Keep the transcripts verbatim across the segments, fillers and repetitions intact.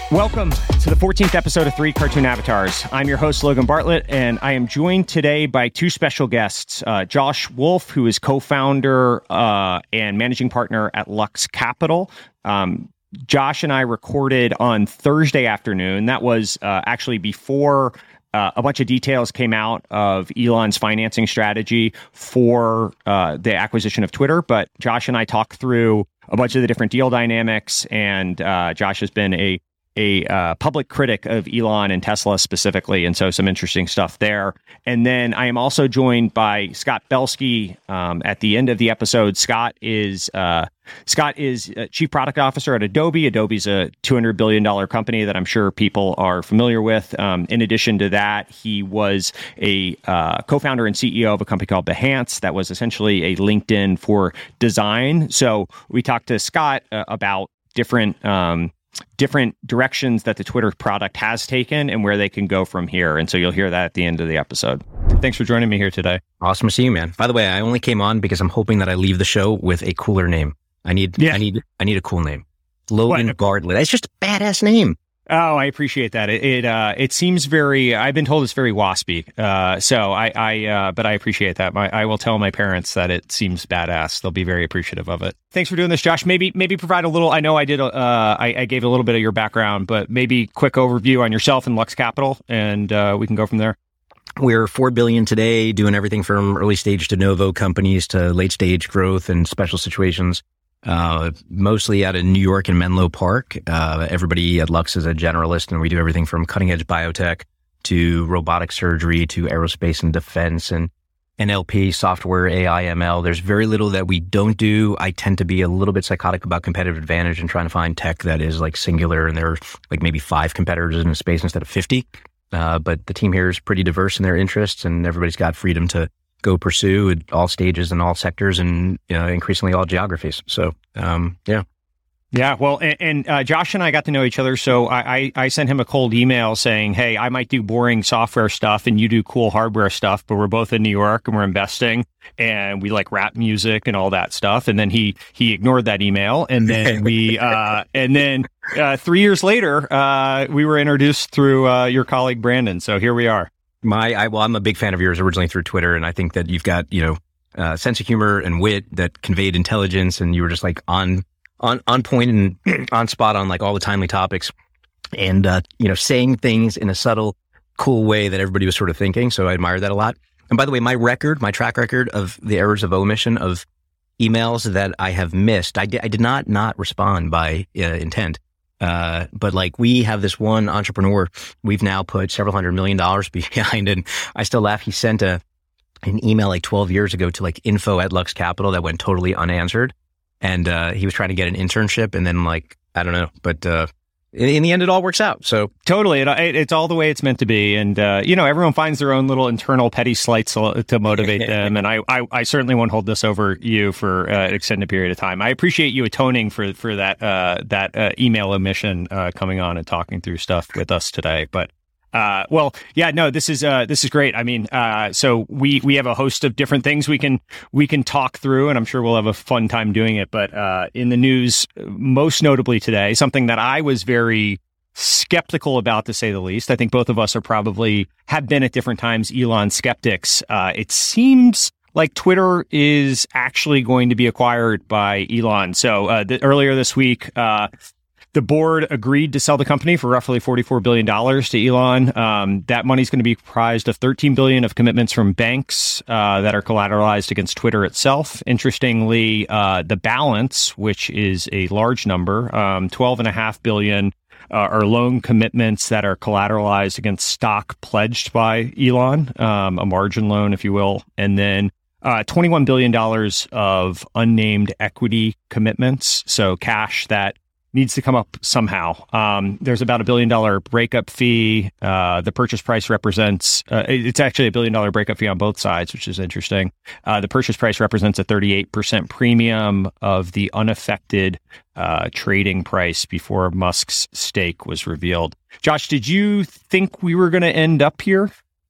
Welcome to the fourteenth episode of Three Cartoon Avatars. I'm your host, Logan Bartlett, and I am joined today by two special guests. Uh, Josh Wolf, who is co-founder uh, and managing partner at Lux Capital. Um, Josh and I recorded on Thursday afternoon. That was uh, actually before uh, a bunch of details came out of Elon's financing strategy for uh, the acquisition of Twitter. But Josh and I talked through a bunch of the different deal dynamics, and uh, Josh has been a a uh, public critic of Elon and Tesla specifically, and so some interesting stuff there. And then I am also joined by Scott Belsky um, at the end of the episode. Scott is uh, Scott is uh, Chief Product Officer at Adobe. Adobe's a two hundred billion dollars company that I'm sure people are familiar with. Um, in addition to that, he was a uh, co-founder and C E O of a company called Behance that was essentially a LinkedIn for design. So we talked to Scott uh, about different um, different directions that the Twitter product has taken and where they can go from here. And so you'll hear that at the end of the episode. Thanks for joining me here today. Awesome to see you, man. By the way, I only came on because I'm hoping that I leave the show with a cooler name. I need, yeah. I need, I need a cool name. Logan what? Bartlett. That's just a badass name. Oh, I appreciate that. It it, uh, it seems very. I've been told it's very waspy. Uh, so I I uh, but I appreciate that. My I will tell my parents that it seems badass. They'll be very appreciative of it. Thanks for doing this, Josh. Maybe maybe provide a little. I know I did. Uh, I, I gave a little bit of your background, but maybe quick overview on yourself and Lux Capital, and uh, we can go from there. We're four billion today, doing everything from early stage de novo companies to late stage growth and special situations. Uh, mostly out of New York and Menlo Park. Uh, everybody at Lux is a generalist, and we do everything from cutting edge biotech to robotic surgery to aerospace and defense and N L P, software, A I, M L. There's very little that we don't do. I tend to be a little bit psychotic about competitive advantage and trying to find tech that is like singular, and there are like maybe five competitors in a space instead of fifty. Uh, but the team here is pretty diverse in their interests, and everybody's got freedom to go pursue at all stages and all sectors and you know, increasingly all geographies. So, um, yeah. Yeah, well, and, and uh, Josh and I got to know each other, so I, I, I sent him a cold email saying, hey, I might do boring software stuff and you do cool hardware stuff, but we're both in New York and we're investing and we like rap music and all that stuff. And then he he ignored that email, and then we uh, and then uh, three years later, uh, we were introduced through uh, your colleague Brandon. So here we are. My, I, well, I'm a big fan of yours originally through Twitter, and I think that you've got, you know, uh, sense of humor and wit that conveyed intelligence, and you were just like on, on, on point and on spot on like all the timely topics, and uh, you know, saying things in a subtle, cool way that everybody was sort of thinking. So I admire that a lot. And by the way, my record, my track record of the errors of omission of emails that I have missed, I did, I did not not respond by uh, intent. Uh, but like we have this one entrepreneur, we've now put several hundred million dollars behind, and I still laugh. He sent a, an email like twelve years ago to like info at Lux Capital that went totally unanswered. And, uh, he was trying to get an internship, and then like, I don't know, but, uh, in, in the end, it all works out. So totally. It, it, it's all the way it's meant to be. And, uh, you know, everyone finds their own little internal petty slights to, to motivate them. And I, I, I certainly won't hold this over you for uh, an extended period of time. I appreciate you atoning for, for that, uh, that, uh, email omission, uh, coming on and talking through stuff with us today. But, uh, well, yeah, no, this is, uh, this is great. I mean, uh, so we, we have a host of different things we can, we can talk through, and I'm sure we'll have a fun time doing it. But, uh, in the news, most notably today, something that I was very skeptical about, to say the least. I think both of us are probably have been at different times Elon skeptics. Uh, it seems like Twitter is actually going to be acquired by Elon. So, uh, the, earlier this week, uh, the board agreed to sell the company for roughly forty-four billion dollars to Elon. Um, that money's going to be comprised of thirteen billion dollars of commitments from banks uh, that are collateralized against Twitter itself. Interestingly, uh, the balance, which is a large number, um, twelve point five billion dollars, uh, are loan commitments that are collateralized against stock pledged by Elon, um, a margin loan, if you will. And then uh, twenty-one billion dollars of unnamed equity commitments, so cash that needs to come up somehow. Um, there's about a billion dollar breakup fee. Uh, the purchase price represents, uh, it's actually a billion dollar breakup fee on both sides, which is interesting. Uh, the purchase price represents a thirty-eight percent premium of the unaffected uh, trading price before Musk's stake was revealed. Josh, did you think we were going to end up here?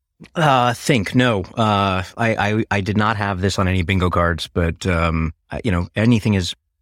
Uh, think, no. Uh, I, I, I did not have this on any bingo cards, but, um, you know, anything is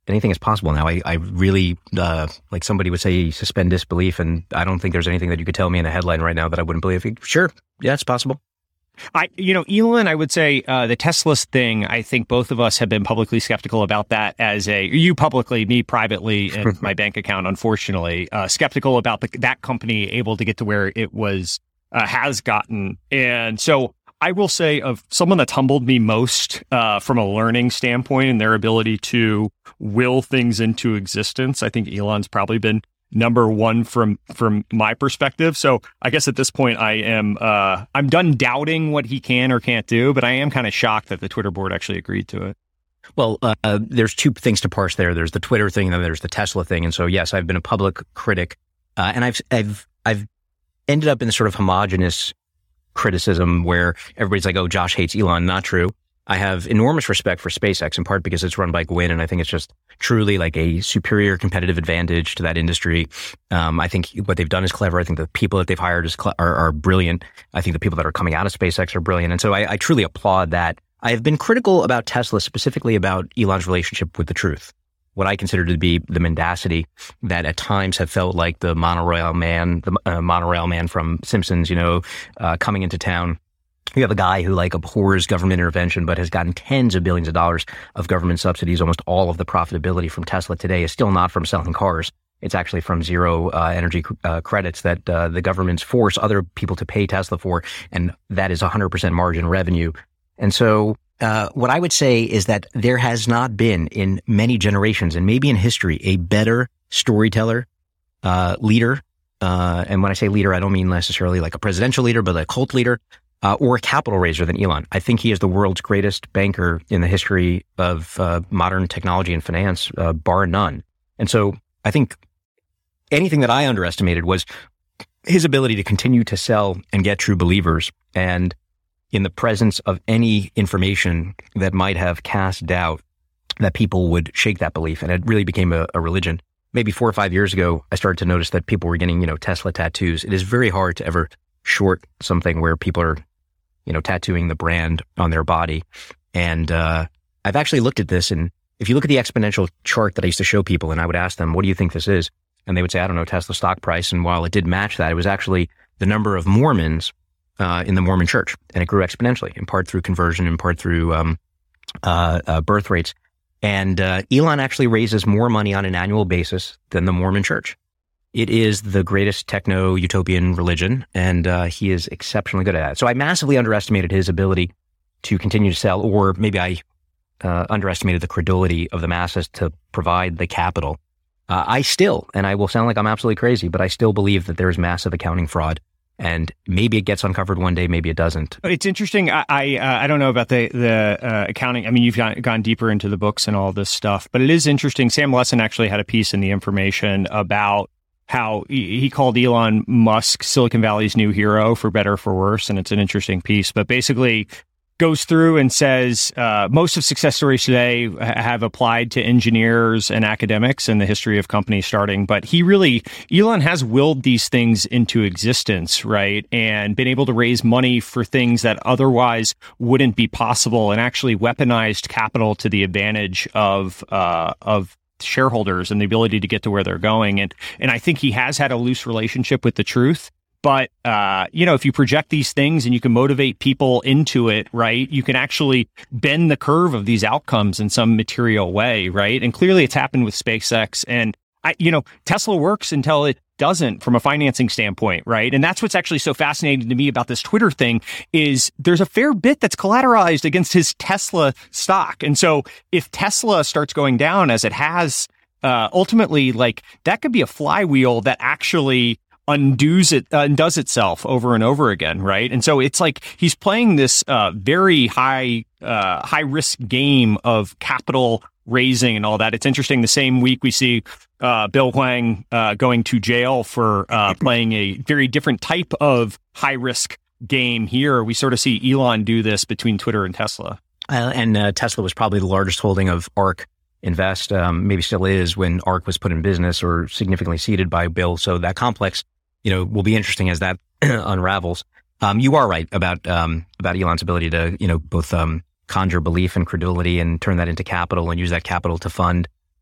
anything is possible now. I, I really, uh, like somebody would say, suspend disbelief. And I don't think there's anything that you could tell me in a headline right now that I wouldn't believe. Sure. Yeah, it's possible. I, you know, Elon, I would say uh, the Tesla thing, I think both of us have been publicly skeptical about that as a, you publicly, me privately, and my bank account, unfortunately, uh, skeptical about the, that company able to get to where it was, uh, has gotten. And so I will say of someone that's humbled me most uh, from a learning standpoint and their ability to will things into existence, I think Elon's probably been number one from from my perspective. So I guess at this point I am uh, I'm done doubting what he can or can't do, but I am kind of shocked that the Twitter board actually agreed to it. Well, uh, uh, there's two things to parse there. There's the Twitter thing, and then there's the Tesla thing. And so yes, I've been a public critic, uh, and I've I've I've ended up in sort of homogenous criticism where everybody's like, "Oh, Josh hates Elon." Not true. I have enormous respect for SpaceX, in part because it's run by Gwynne, and I think it's just truly like a superior competitive advantage to that industry. Um, I think what they've done is clever. I think the people that they've hired is cl- are, are brilliant. I think the people that are coming out of SpaceX are brilliant. And so I, I truly applaud that. I have been critical about Tesla, specifically about Elon's relationship with the truth, what I consider to be the mendacity that at times have felt like the monorail man, the uh, monorail man from Simpsons, you know, uh, coming into town. You have a guy who like abhors government intervention, but has gotten tens of billions of dollars of government subsidies. Almost all of the profitability from Tesla today is still not from selling cars. It's actually from zero uh, energy uh, credits that uh, the governments force other people to pay Tesla for. And that is one hundred percent margin revenue. And so uh, what I would say is that there has not been in many generations and maybe in history a better storyteller, uh, leader. Uh, and when I say leader, I don't mean necessarily like a presidential leader, but a cult leader. Uh, or a capital raiser than Elon. I think he is the world's greatest banker in the history of uh, modern technology and finance, uh, bar none. And so I think anything that I underestimated was his ability to continue to sell and get true believers. And in the presence of any information that might have cast doubt, that people would shake that belief. And it really became a, a religion. Maybe four or five years ago, I started to notice that people were getting, you know, Tesla tattoos. It is very hard to ever short something where people are, you know, tattooing the brand on their body. And uh, I've actually looked at this, and if you look at the exponential chart that I used to show people, and I would ask them, what do you think this is? And they would say, I don't know, Tesla stock price. And while it did match that, it was actually the number of Mormons uh, in the Mormon church. And it grew exponentially, in part through conversion, in part through um, uh, uh, birth rates. And uh, Elon actually raises more money on an annual basis than the Mormon church. It is the greatest techno-utopian religion, and uh, he is exceptionally good at it. So I massively underestimated his ability to continue to sell, or maybe I uh, underestimated the credulity of the masses to provide the capital. Uh, I still, and I will sound like I'm absolutely crazy, but I still believe that there is massive accounting fraud. And maybe it gets uncovered one day, maybe it doesn't. It's interesting. I I, uh, I don't know about the the uh, accounting. I mean, you've gone, gone deeper into the books and all this stuff, but it is interesting. Sam Lessin actually had a piece in The Information about how he, he called Elon Musk Silicon Valley's new hero, for better or for worse. And it's an interesting piece, but basically goes through and says uh, most of success stories today have applied to engineers and academics in the history of companies starting. But he really, Elon has willed these things into existence, right? And been able to raise money for things that otherwise wouldn't be possible, and actually weaponized capital to the advantage of uh, of shareholders and the ability to get to where they're going. And and I think he has had a loose relationship with the truth. But, uh, you know, if you project these things and you can motivate people into it, right, you can actually bend the curve of these outcomes in some material way, right? And clearly it's happened with SpaceX. And, I, you know, Tesla works until it doesn't from a financing standpoint, right? And that's what's actually so fascinating to me about this Twitter thing is there's a fair bit that's collateralized against his Tesla stock. And so if Tesla starts going down as it has, uh, ultimately, like, that could be a flywheel that actually undoes it, uh, undoes itself over and over again, right? And so it's like he's playing this uh, very high, uh, high risk game of capital raising and all that. It's interesting. The same week we see uh, Bill Hwang uh, going to jail for uh, playing a very different type of high risk game. Here we sort of see Elon do this between Twitter and Tesla. Uh, and uh, Tesla was probably the largest holding of ARK Invest, um, maybe still is, when ARK was put in business or significantly seeded by Bill. So that complex, you know, will be interesting as that unravels. Um, you are right about um, about Elon's ability to, you know, both um, conjure belief and credulity and turn that into capital and use that capital to fund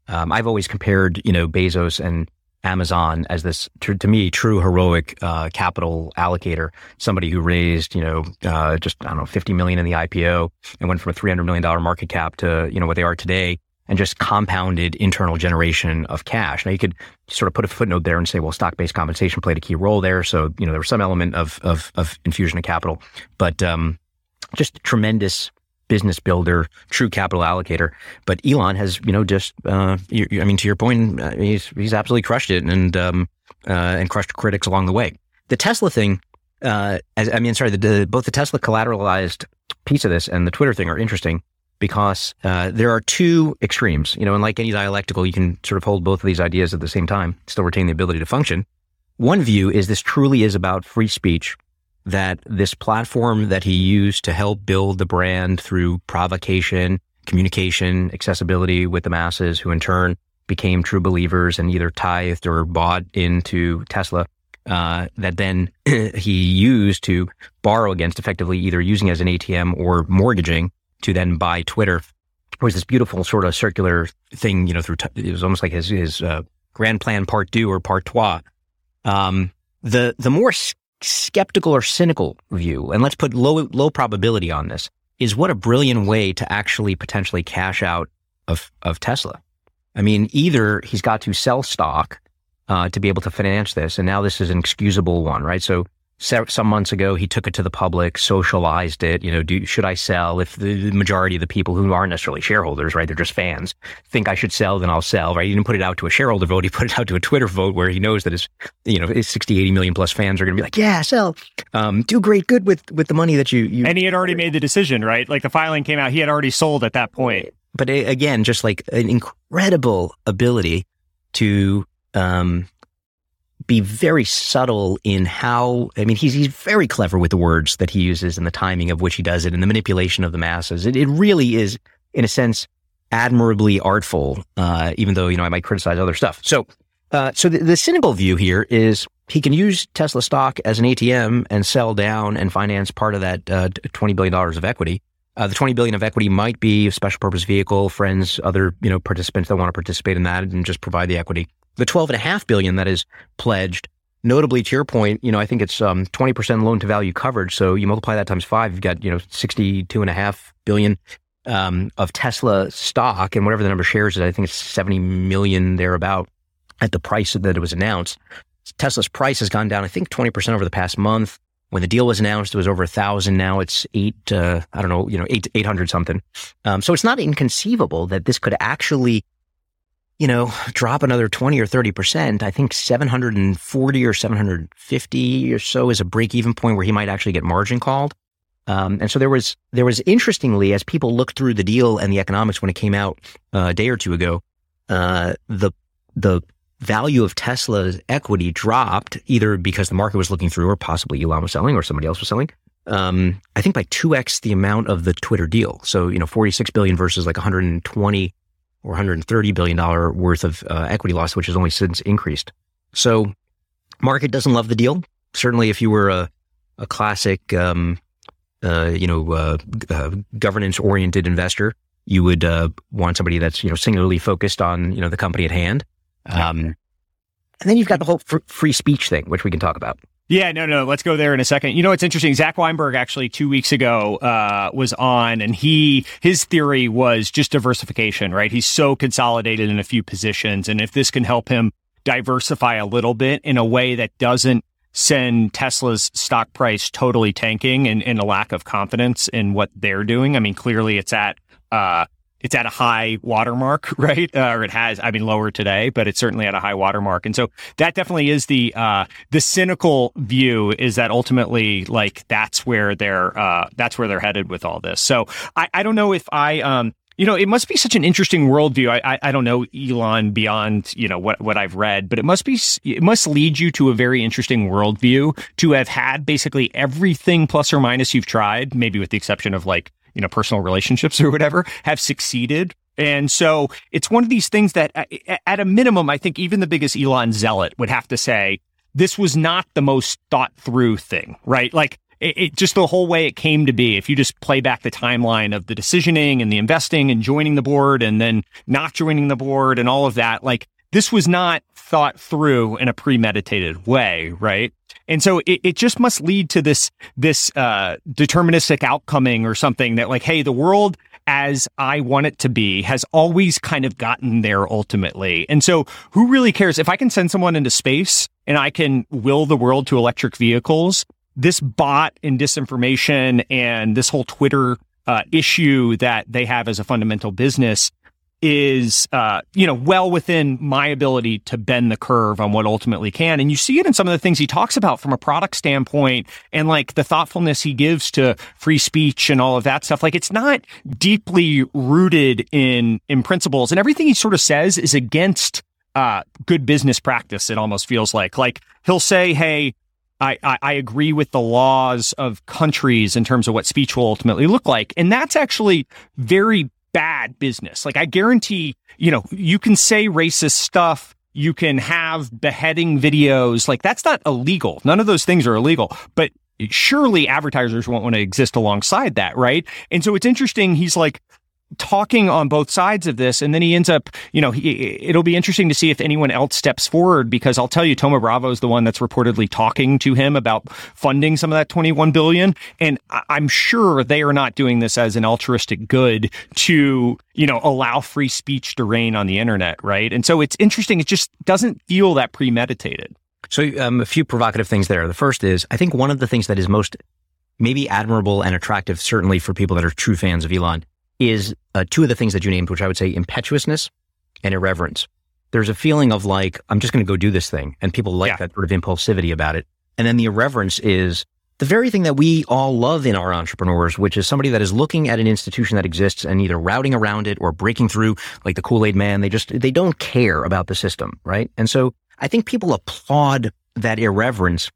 Um, I've always compared, you know, Bezos and Amazon as this, to, to me, true heroic uh, capital allocator, somebody who raised, you know, uh, just, I don't know, fifty million in the I P O and went from a three hundred million dollars market cap to, you know, what they are today, and just compounded internal generation of cash. Now, you could sort of put a footnote there and say, well, stock-based compensation played a key role there. So, you know, there was some element of, of, of infusion of capital, but um, just tremendous business builder, true capital allocator. But Elon has, you know, just, uh, you, I mean, to your point, uh, he's he's absolutely crushed it and um, uh, and crushed critics along the way. The Tesla thing, uh, as, I mean, sorry, the, the, both the Tesla collateralized piece of this and the Twitter thing are interesting because uh, there are two extremes, you know, and like any dialectical, you can sort of hold both of these ideas at the same time, still retain the ability to function. One view is this truly is about free speech, that this platform that he used to help build the brand through provocation, communication, accessibility with the masses, who in turn became true believers and either tithed or bought into Tesla, uh, that then he used to borrow against, effectively either using as an A T M or mortgaging to then buy Twitter. It was this beautiful sort of circular thing, you know, through, t- it was almost like his, his uh, grand plan part deux or part trois. Um, the, the more skeptical or cynical view, and let's put low low probability on this, is what a brilliant way to actually potentially cash out of of Tesla. I mean, either he's got to sell stock uh, to be able to finance this, and now this is an excusable one, right? So some months ago, he took it to the public, socialized it. You know, do, should I sell? If the majority of the people who aren't necessarily shareholders, right, they're just fans, think I should sell, then I'll sell, right? He didn't put it out to a shareholder vote. He put it out to a Twitter vote where he knows that his, you know, his sixty, eighty million plus fans are going to be like, yeah, sell, um, do great good with, with the money that you, you. And he had already made the decision, right? Like the filing came out, he had already sold at that point. But again, just like an incredible ability to, um, be very subtle in how, I mean, he's he's very clever with the words that he uses and the timing of which he does it and the manipulation of the masses. It, it really is, in a sense, admirably artful, uh, even though, you know, I might criticize other stuff. So, uh, so the, the cynical view here is he can use Tesla stock as an A T M and sell down and finance part of that uh, twenty billion dollars of equity. Uh, the twenty billion dollars of equity might be a special purpose vehicle, friends, other, you know, participants that want to participate in that and just provide the equity. The twelve and a half billion that is pledged, notably to your point, you know, I think it's um, twenty percent loan to value coverage. So you multiply that times five, you've got, you know, sixty-two and a half billion um, of Tesla stock, and whatever the number of shares is, I think it's seventy million thereabout at the price that it was announced. Tesla's price has gone down, I think, twenty percent over the past month. When the deal was announced, it was over a thousand. Now it's eight, uh, I don't know, you know, eight, eight hundred something. Um, so it's not inconceivable that this could actually, you know, drop another twenty or thirty percent. I think seven hundred forty or seven hundred fifty or so is a break-even point where he might actually get margin called. Um, and so there was, there was interestingly, as people looked through the deal and the economics when it came out uh, a day or two ago, uh, the, the value of Tesla's equity dropped either because the market was looking through or possibly Elon was selling or somebody else was selling. Um, I think by two X the amount of the Twitter deal. So, you know, forty-six billion versus like one hundred twenty or one hundred thirty billion dollars worth of uh, equity loss, which has only since increased. So market doesn't love the deal. Certainly if you were a, a classic, um, uh, you know, uh, uh, governance-oriented investor, you would uh, want somebody that's, you know, singularly focused on, you know, the company at hand. Um, and then you've got the whole fr- free speech thing, which we can talk about. Yeah, no, no. Let's go there in a second. You know, it's interesting. Zach Weinberg actually two weeks ago uh, was on, and he his theory was just diversification, right? He's so consolidated in a few positions, and if this can help him diversify a little bit in a way that doesn't send Tesla's stock price totally tanking and, and a lack of confidence in what they're doing. I mean, clearly it's at uh, it's at a high watermark, right? Uh, or it has, I mean, lower today, but it's certainly at a high watermark. And so that definitely is the, uh, the cynical view is that ultimately, like, that's where they're, uh, that's where they're headed with all this. So I, I don't know if I, um, you know, it must be such an interesting worldview. I, I, I don't know Elon beyond, you know, what, what I've read, but it must be, it must lead you to a very interesting worldview to have had basically everything plus or minus you've tried, maybe with the exception of like, you know, personal relationships or whatever, have succeeded. And so it's one of these things that at a minimum, I think even the biggest Elon zealot would have to say, this was not the most thought through thing, right? Like it, it just the whole way it came to be. If you just play back the timeline of the decisioning and the investing and joining the board and then not joining the board and all of that, like this was not thought through in a premeditated way, right? And so it, it just must lead to this this uh, deterministic outcoming or something that like, hey, the world as I want it to be has always kind of gotten there ultimately. And so who really cares? If I can send someone into space and I can will the world to electric vehicles, this bot and disinformation and this whole Twitter uh, issue that they have as a fundamental business is, uh, you know, well within my ability to bend the curve on what ultimately can. And you see it in some of the things he talks about from a product standpoint and like the thoughtfulness he gives to free speech and all of that stuff. Like it's not deeply rooted in, in principles, and everything he sort of says is against, uh, good business practice. It almost feels like, like he'll say, hey, I, I, I agree with the laws of countries in terms of what speech will ultimately look like. And that's actually very bad business. Like I guarantee, you know, you can say racist stuff, you can have beheading videos, like that's not illegal. None of those things are illegal, but surely advertisers won't want to exist alongside that, right? And so it's interesting, he's like talking on both sides of this, and then he ends up, you know, he, it'll be interesting to see if anyone else steps forward, because I'll tell you, Thoma Bravo is the one that's reportedly talking to him about funding some of that twenty-one billion dollars, and I'm sure they are not doing this as an altruistic good to, you know, allow free speech to reign on the internet, right? And so it's interesting, it just doesn't feel that premeditated. So um, a few provocative things there. The first is, I think one of the things that is most maybe admirable and attractive, certainly for people that are true fans of Elon, is uh, two of the things that you named, which I would say impetuousness and irreverence. There's a feeling of like, I'm just going to go do this thing. And people like yeah. that sort of impulsivity about it. And then the irreverence is the very thing that we all love in our entrepreneurs, which is somebody that is looking at an institution that exists and either routing around it or breaking through, like the Kool-Aid man. They just, they don't care about the system, right? And so I think people applaud that irreverence.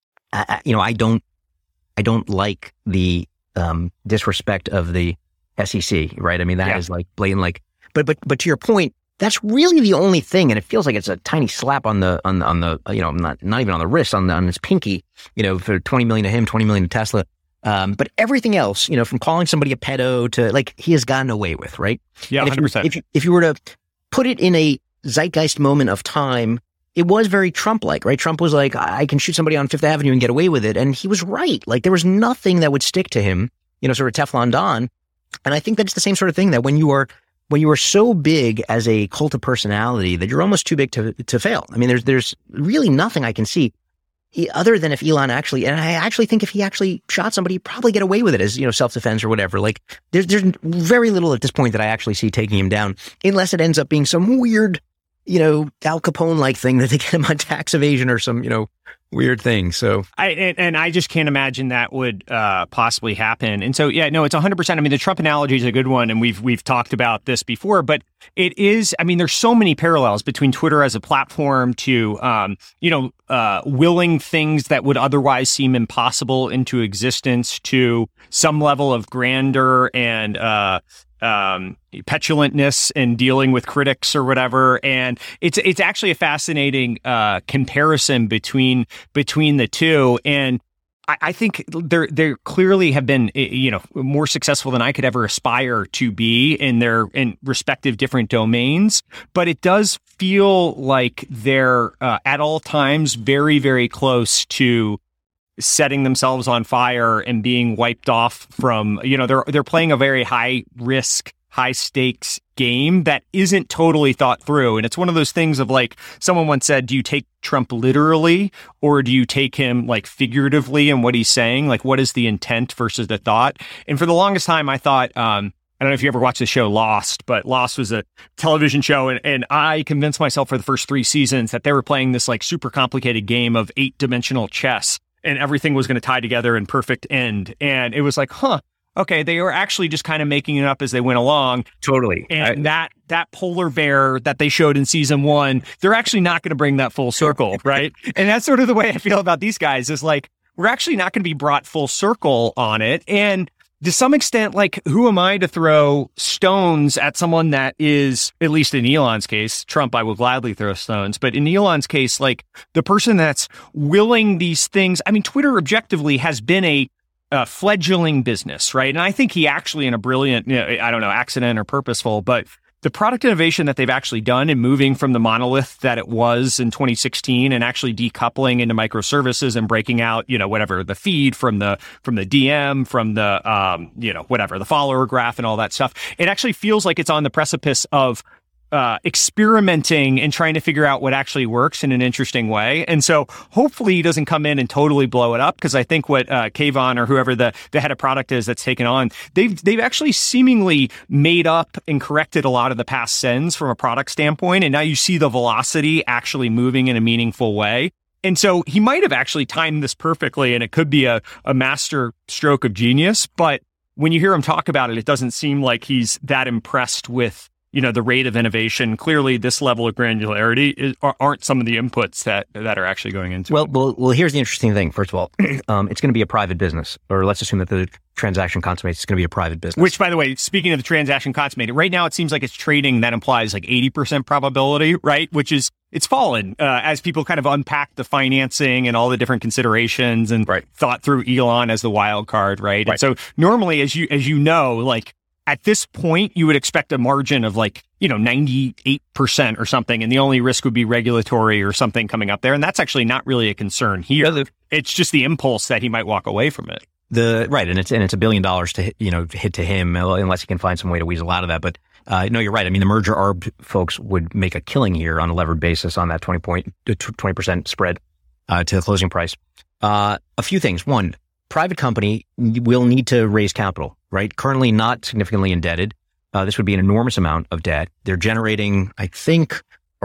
I, you know, I don't, I don't like the um, disrespect of the S E C, right? I mean, that yeah. is like blatant, like, but, but, but to your point, that's really the only thing. And it feels like it's a tiny slap on the, on the, on the, you know, not, not even on the wrist, on the, on his pinky, you know, for twenty million to him, twenty million to Tesla. Um, but everything else, you know, from calling somebody a pedo to like, he has gotten away with, right? Yeah. And one hundred percent. If you, if you, if you were to put it in a zeitgeist moment of time, it was very Trump-like, right? Trump was like, I can shoot somebody on Fifth Avenue and get away with it. And he was right. Like there was nothing that would stick to him, you know, sort of Teflon Don. And I think that's the same sort of thing, that when you are, when you are so big as a cult of personality that you're almost too big to, to fail. I mean, there's, there's really nothing I can see other than if Elon actually, and I actually think if he actually shot somebody, he'd probably get away with it as, you know, self-defense or whatever. Like there's, there's very little at this point that I actually see taking him down, unless it ends up being some weird, you know, Al Capone-like thing that they get him on tax evasion or some, you know, weird thing. So I and, and I just can't imagine that would uh, possibly happen. And so yeah, no, it's one hundred percent. I mean, the Trump analogy is a good one, and we've we've talked about this before. But it is, I mean, there's so many parallels between Twitter as a platform to um, you know, uh, willing things that would otherwise seem impossible into existence, to some level of grandeur and uh, um, petulantness in dealing with critics or whatever. And it's it's actually a fascinating uh, comparison between between the two. And I, I think they're they clearly have been, you know, more successful than I could ever aspire to be in their in respective different domains. But it does feel like they're uh, at all times very, very close to setting themselves on fire and being wiped off from, you know, they're they're playing a very high risk, high stakes game that isn't totally thought through. And it's one of those things of like, someone once said, do you take Trump literally or do you take him like figuratively in what he's saying? Like, what is the intent versus the thought? And for the longest time, I thought, um, I don't know if you ever watched the show Lost, but Lost was a television show. And, and I convinced myself for the first three seasons that they were playing this like super complicated game of eight dimensional chess, and everything was going to tie together in perfect end. And it was like, huh, okay, they were actually just kind of making it up as they went along. Totally. And I, that that polar bear that they showed in season one, they're actually not going to bring that full circle, right? And that's sort of the way I feel about these guys, is like, we're actually not going to be brought full circle on it. And to some extent, like, who am I to throw stones at someone that is, at least in Elon's case, Trump, I will gladly throw stones. But in Elon's case, like, the person that's willing these things, I mean, Twitter objectively has been a uh, fledgling business, right? And I think he actually, in a brilliant, you know, I don't know, accident or purposeful, but the product innovation that they've actually done in moving from the monolith that it was in twenty sixteen and actually decoupling into microservices and breaking out, you know, whatever, the feed from the from the D M, from the, um, you know, whatever, the follower graph and all that stuff. It actually feels like it's on the precipice of uh, experimenting and trying to figure out what actually works in an interesting way. And so hopefully he doesn't come in and totally blow it up, because I think what uh, Kayvon or whoever the, the head of product is that's taken on, they've they've actually seemingly made up and corrected a lot of the past sins from a product standpoint. And now you see the velocity actually moving in a meaningful way. And so he might have actually timed this perfectly, and it could be a, a master stroke of genius. But when you hear him talk about it, it doesn't seem like he's that impressed with, you know, the rate of innovation. Clearly, this level of granularity is, aren't some of the inputs that that are actually going into well, it. Well, well, here's the interesting thing. First of all, um, it's going to be a private business, or let's assume that the transaction consummates. It's going to be a private business. Which, by the way, speaking of the transaction consummated, right now it seems like it's trading that implies like eighty percent probability, right? Which is, it's fallen uh, as people kind of unpack the financing and all the different considerations and right. thought through Elon as the wild card, right? right? And so normally, as you as you know, like, at this point, you would expect a margin of like, you know, ninety-eight percent or something. And the only risk would be regulatory or something coming up there. And that's actually not really a concern here. No, the, it's just the impulse that he might walk away from it. The right. And it's and it's a billion dollars to hit, you know, hit to him, unless he can find some way to weasel out of that. But uh, no, you're right. I mean, the merger arb folks would make a killing here on a levered basis on that twenty point, twenty percent spread uh, to the closing price. Uh, a few things. One, private company will need to raise capital, right? Currently not significantly indebted. Uh, this would be an enormous amount of debt. They're generating, I think,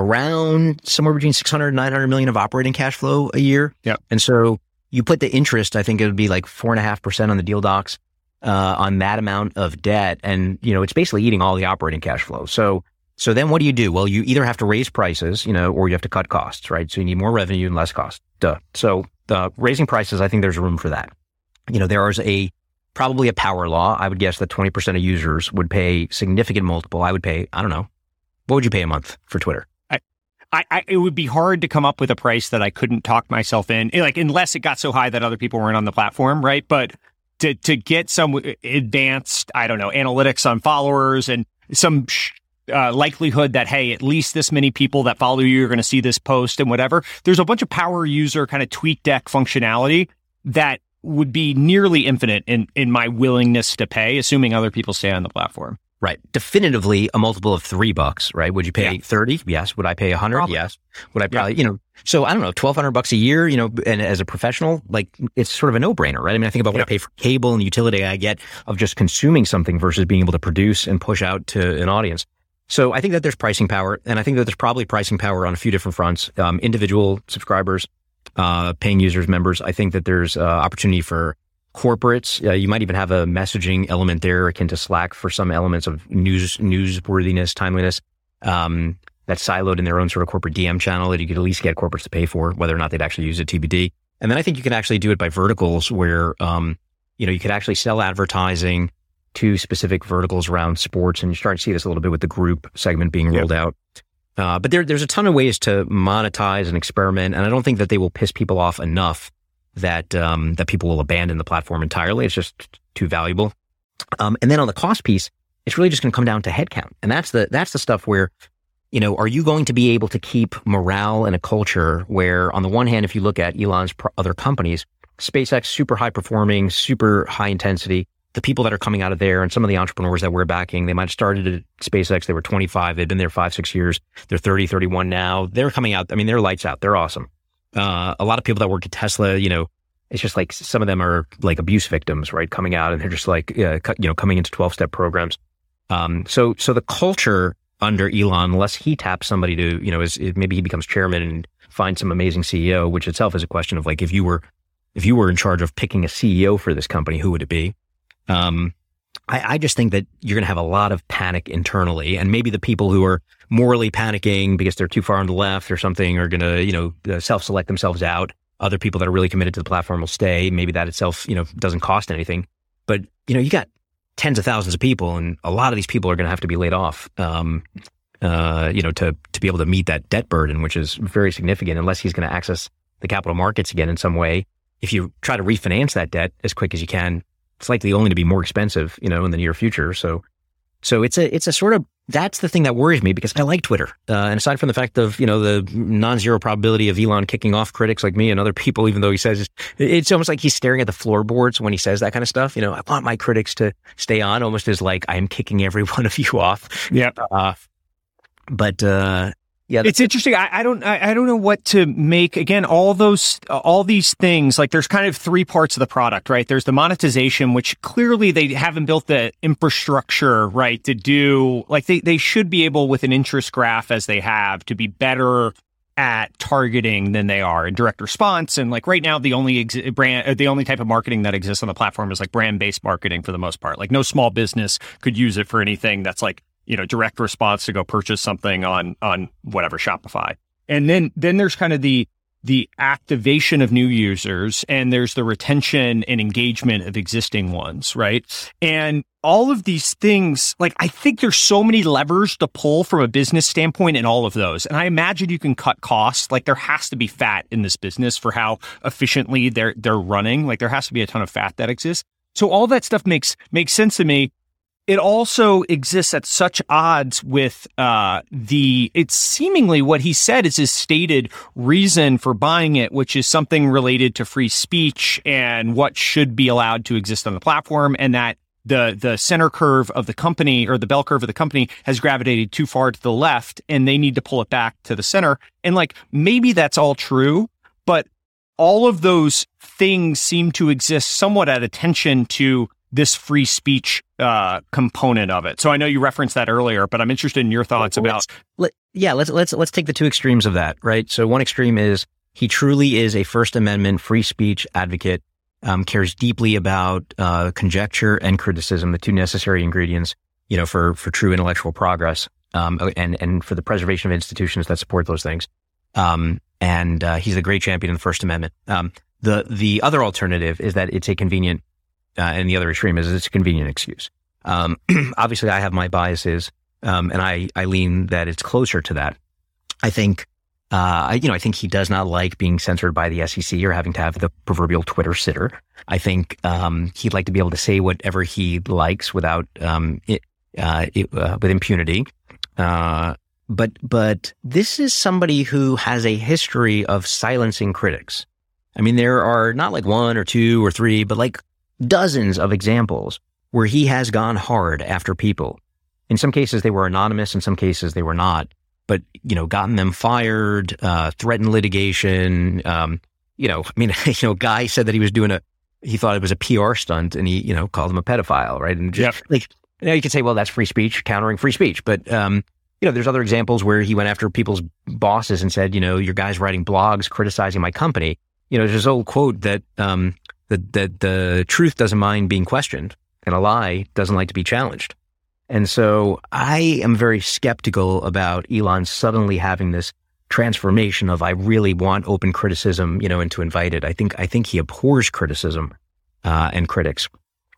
around somewhere between six hundred and nine hundred million of operating cash flow a year. Yeah. And so you put the interest, I think it would be like four and a half percent on the deal docs uh, on that amount of debt. And, you know, it's basically eating all the operating cash flow. So, so then what do you do? Well, you either have to raise prices, you know, or you have to cut costs, right? So you need more revenue and less cost. Duh. So the raising prices, I think there's room for that. You know, there is a probably a power law. I would guess that twenty percent of users would pay significant multiple. I would pay, I don't know, what would you pay a month for Twitter? I, I, it would be hard to come up with a price that I couldn't talk myself in, like, unless it got so high that other people weren't on the platform, right? But to to get some advanced, I don't know, analytics on followers and some sh- uh, likelihood that, hey, at least this many people that follow you are going to see this post and whatever. There's a bunch of power user kind of tweet deck functionality that would be nearly infinite in, in my willingness to pay, assuming other people stay on the platform. Right. Definitively a multiple of three bucks, right? Would you pay Yeah. thirty? Yes. Would I pay a hundred? Probably. Yes. Would I probably, yeah. you know, so I don't know, twelve hundred bucks a year, you know, and as a professional, like, it's sort of a no brainer, right? I mean, I think about what Yeah. I pay for cable and the utility I get of just consuming something versus being able to produce and push out to an audience. So I think that there's pricing power, and I think that there's probably pricing power on a few different fronts. Um, individual subscribers, uh, paying users, members. I think that there's uh, opportunity for corporates. Uh, you might even have a messaging element there akin to Slack for some elements of news, newsworthiness, timeliness, um, that's siloed in their own sort of corporate D M channel that you could at least get corporates to pay for, whether or not they'd actually use it, T B D. And then I think you can actually do it by verticals where, um, you know, you could actually sell advertising to specific verticals around sports. And you start to see this a little bit with the group segment being rolled yep. out. Uh, but there, there's a ton of ways to monetize and experiment. And I don't think that they will piss people off enough that um, that people will abandon the platform entirely. It's just too valuable. Um, and then on the cost piece, it's really just going to come down to headcount. And that's the that's the stuff where, you know, are you going to be able to keep morale in a culture where, on the one hand, if you look at Elon's pro- other companies, SpaceX, super high performing, super high intensity, the people that are coming out of there and some of the entrepreneurs that we're backing, they might have started at SpaceX. They were twenty-five. They've been there five, six years. They're thirty, thirty-one now. They're coming out. I mean, they're lights out. They're awesome. Uh, a lot of people that work at Tesla, you know, it's just like some of them are like abuse victims, right? Coming out and they're just like, uh, you know, coming into twelve step programs. Um, so, so the culture under Elon, unless he taps somebody to, you know, is, is maybe he becomes chairman and finds some amazing C E O, which itself is a question of like, if you were, if you were in charge of picking a C E O for this company, who would it be? Um, I, I just think that you're going to have a lot of panic internally, and maybe the people who are morally panicking because they're too far on the left or something are going to, you know, self-select themselves out. Other people that are really committed to the platform will stay. Maybe that itself, you know, doesn't cost anything. But, you know, you got tens of thousands of people, and a lot of these people are going to have to be laid off, um, uh, you know, to, to be able to meet that debt burden, which is very significant, unless he's going to access the capital markets again in some way. If you try to refinance that debt as quick as you can, it's likely only to be more expensive, you know, in the near future. So, so it's a, it's a sort of, that's the thing that worries me, because I like Twitter. Uh, and aside from the fact of, you know, the non-zero probability of Elon kicking off critics like me and other people, even though he says, it's almost like he's staring at the floorboards when he says that kind of stuff. You know, I want my critics to stay on, almost as like, I am kicking every one of you off. Yeah. Uh, but, uh, yeah, it's interesting. I, I don't, I, I don't know what to make. Again, all those, all these things, like there's kind of three parts of the product, right? There's the monetization, which clearly they haven't built the infrastructure, right, to do, like they, they should be able, with an interest graph as they have, to be better at targeting than they are in direct response. And like right now, the only ex- brand, the only type of marketing that exists on the platform is like brand-based marketing for the most part. Like no small business could use it for anything that's like, you know, direct response to go purchase something on, on whatever, Shopify. And then, then there's kind of the, the activation of new users, and there's the retention and engagement of existing ones, right? And all of these things, like, I think there's so many levers to pull from a business standpoint in all of those. And I imagine you can cut costs. Like, there has to be fat in this business for how efficiently they're, they're running. Like, there has to be a ton of fat that exists. So all that stuff makes, makes sense to me. It also exists at such odds with uh, the, it's seemingly what he said is his stated reason for buying it, which is something related to free speech and what should be allowed to exist on the platform, and that the the center curve of the company, or the bell curve of the company, has gravitated too far to the left, and they need to pull it back to the center. And like, maybe that's all true, but all of those things seem to exist somewhat at attention to this free speech uh, component of it. So I know you referenced that earlier, but I'm interested in your thoughts well, about. Let, yeah, let's let's let's take the two extremes of that, right? So one extreme is he truly is a First Amendment free speech advocate, um, cares deeply about uh, conjecture and criticism, the two necessary ingredients, you know, for for true intellectual progress, um, and and for the preservation of institutions that support those things. Um, and uh, he's a great champion of the First Amendment. Um, the the other alternative is that it's a convenient. Uh, and the other extreme is it's a convenient excuse. Um, obviously, I have my biases, um, and I, I lean that it's closer to that. I think, uh, I, you know, I think he does not like being censored by the S E C or having to have the proverbial Twitter sitter. I think um, he'd like to be able to say whatever he likes without um, it, uh, it, uh, with impunity. Uh, but but this is somebody who has a history of silencing critics. I mean, there are not like one or two or three, but like dozens of examples where he has gone hard after people. In some cases, they were anonymous. In some cases, they were not. But, you know, gotten them fired, uh, threatened litigation. Um, you know, I mean, you know, Guy said that he was doing a, he thought it was a P R stunt, and he, you know, called him a pedophile, right? And just, yep. like, you know, you could say, well, that's free speech, countering free speech. But, um, you know, there's other examples where he went after people's bosses and said, you know, your guy's writing blogs criticizing my company. You know, there's this old quote that, um, that, that the truth doesn't mind being questioned, and a lie doesn't like to be challenged. And so I am very skeptical about Elon suddenly having this transformation of, I really want open criticism, you know, and to invite it. I think, I think he abhors criticism, uh, and critics.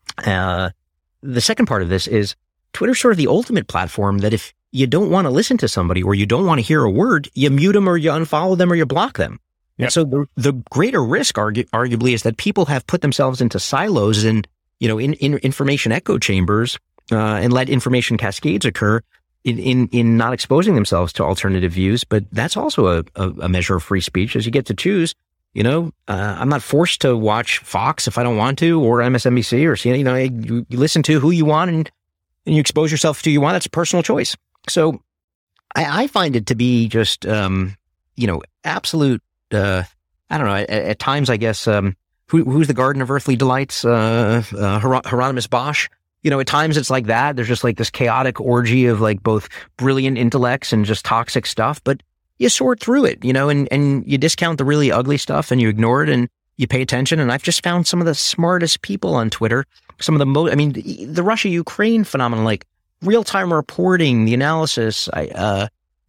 Uh, the second part of this is Twitter's sort of the ultimate platform that if you don't want to listen to somebody or you don't want to hear a word, you mute them or you unfollow them or you block them. Yep. And so the, the greater risk, argu- arguably, is that people have put themselves into silos and, you know, in, in information echo chambers, uh, and let information cascades occur in, in, in not exposing themselves to alternative views. But that's also a, a, a measure of free speech, as you get to choose. You know, uh, I'm not forced to watch Fox if I don't want to, or M S N B C or C N N. You know, you, you listen to who you want and, and you expose yourself to who you want. That's a personal choice. So I, I find it to be just, um, you know, absolute, uh, I don't know, at, at times, I guess, um, who, who's the Garden of Earthly Delights? Uh, uh, Hier- Hieronymus Bosch. You know, at times it's like that. There's just like this chaotic orgy of like both brilliant intellects and just toxic stuff, but you sort through it, you know, and, and you discount the really ugly stuff and you ignore it and you pay attention. And I've just found some of the smartest people on Twitter, some of the most, I mean, the, the Russia-Ukraine phenomenon, like real-time reporting, the analysis, I, uh,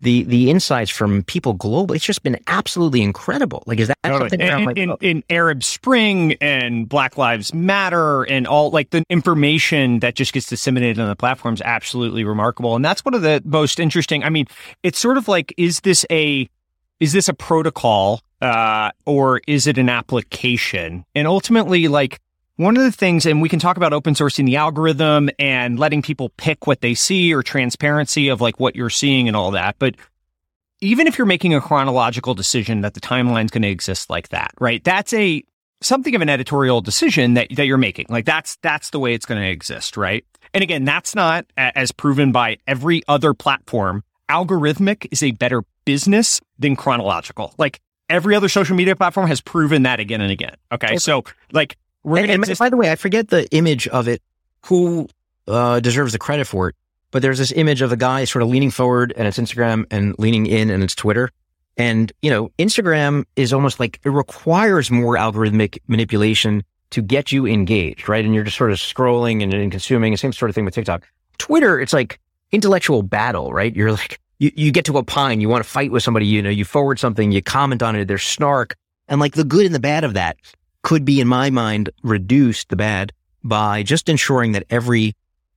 the the insights from people globally, it's just been absolutely incredible. Like, is that totally. something in, like, in, oh. in Arab Spring and Black Lives Matter and all, like, the information that just gets disseminated on the platform is absolutely remarkable. And that's one of the most interesting. I mean, it's sort of like, is this a is this a protocol uh, or is it an application? And ultimately, like, one of the things, and we can talk about open sourcing the algorithm and letting people pick what they see, or transparency of like what you're seeing and all that. But even if you're making a chronological decision that the timeline's going to exist like that, right? That's a something of an editorial decision that, that you're making. Like, that's that's the way it's going to exist, right? And again, that's not, as proven by every other platform, algorithmic is a better business than chronological. Like, every other social media platform has proven that again and again. Okay, so like, we're and, and exist- by the way, I forget the image of it. Who uh, deserves the credit for it? But there's this image of a guy sort of leaning forward, and it's Instagram, and leaning in, and it's Twitter. And, you know, Instagram is almost like, it requires more algorithmic manipulation to get you engaged, right? And you're just sort of scrolling and, and consuming, the same sort of thing with TikTok. Twitter, it's like intellectual battle, right? You're like, you, you get to opine, you want to fight with somebody, you know, you forward something, you comment on it, there's snark. And like, the good and the bad of that could be, in my mind, reduced, the bad, by just ensuring that every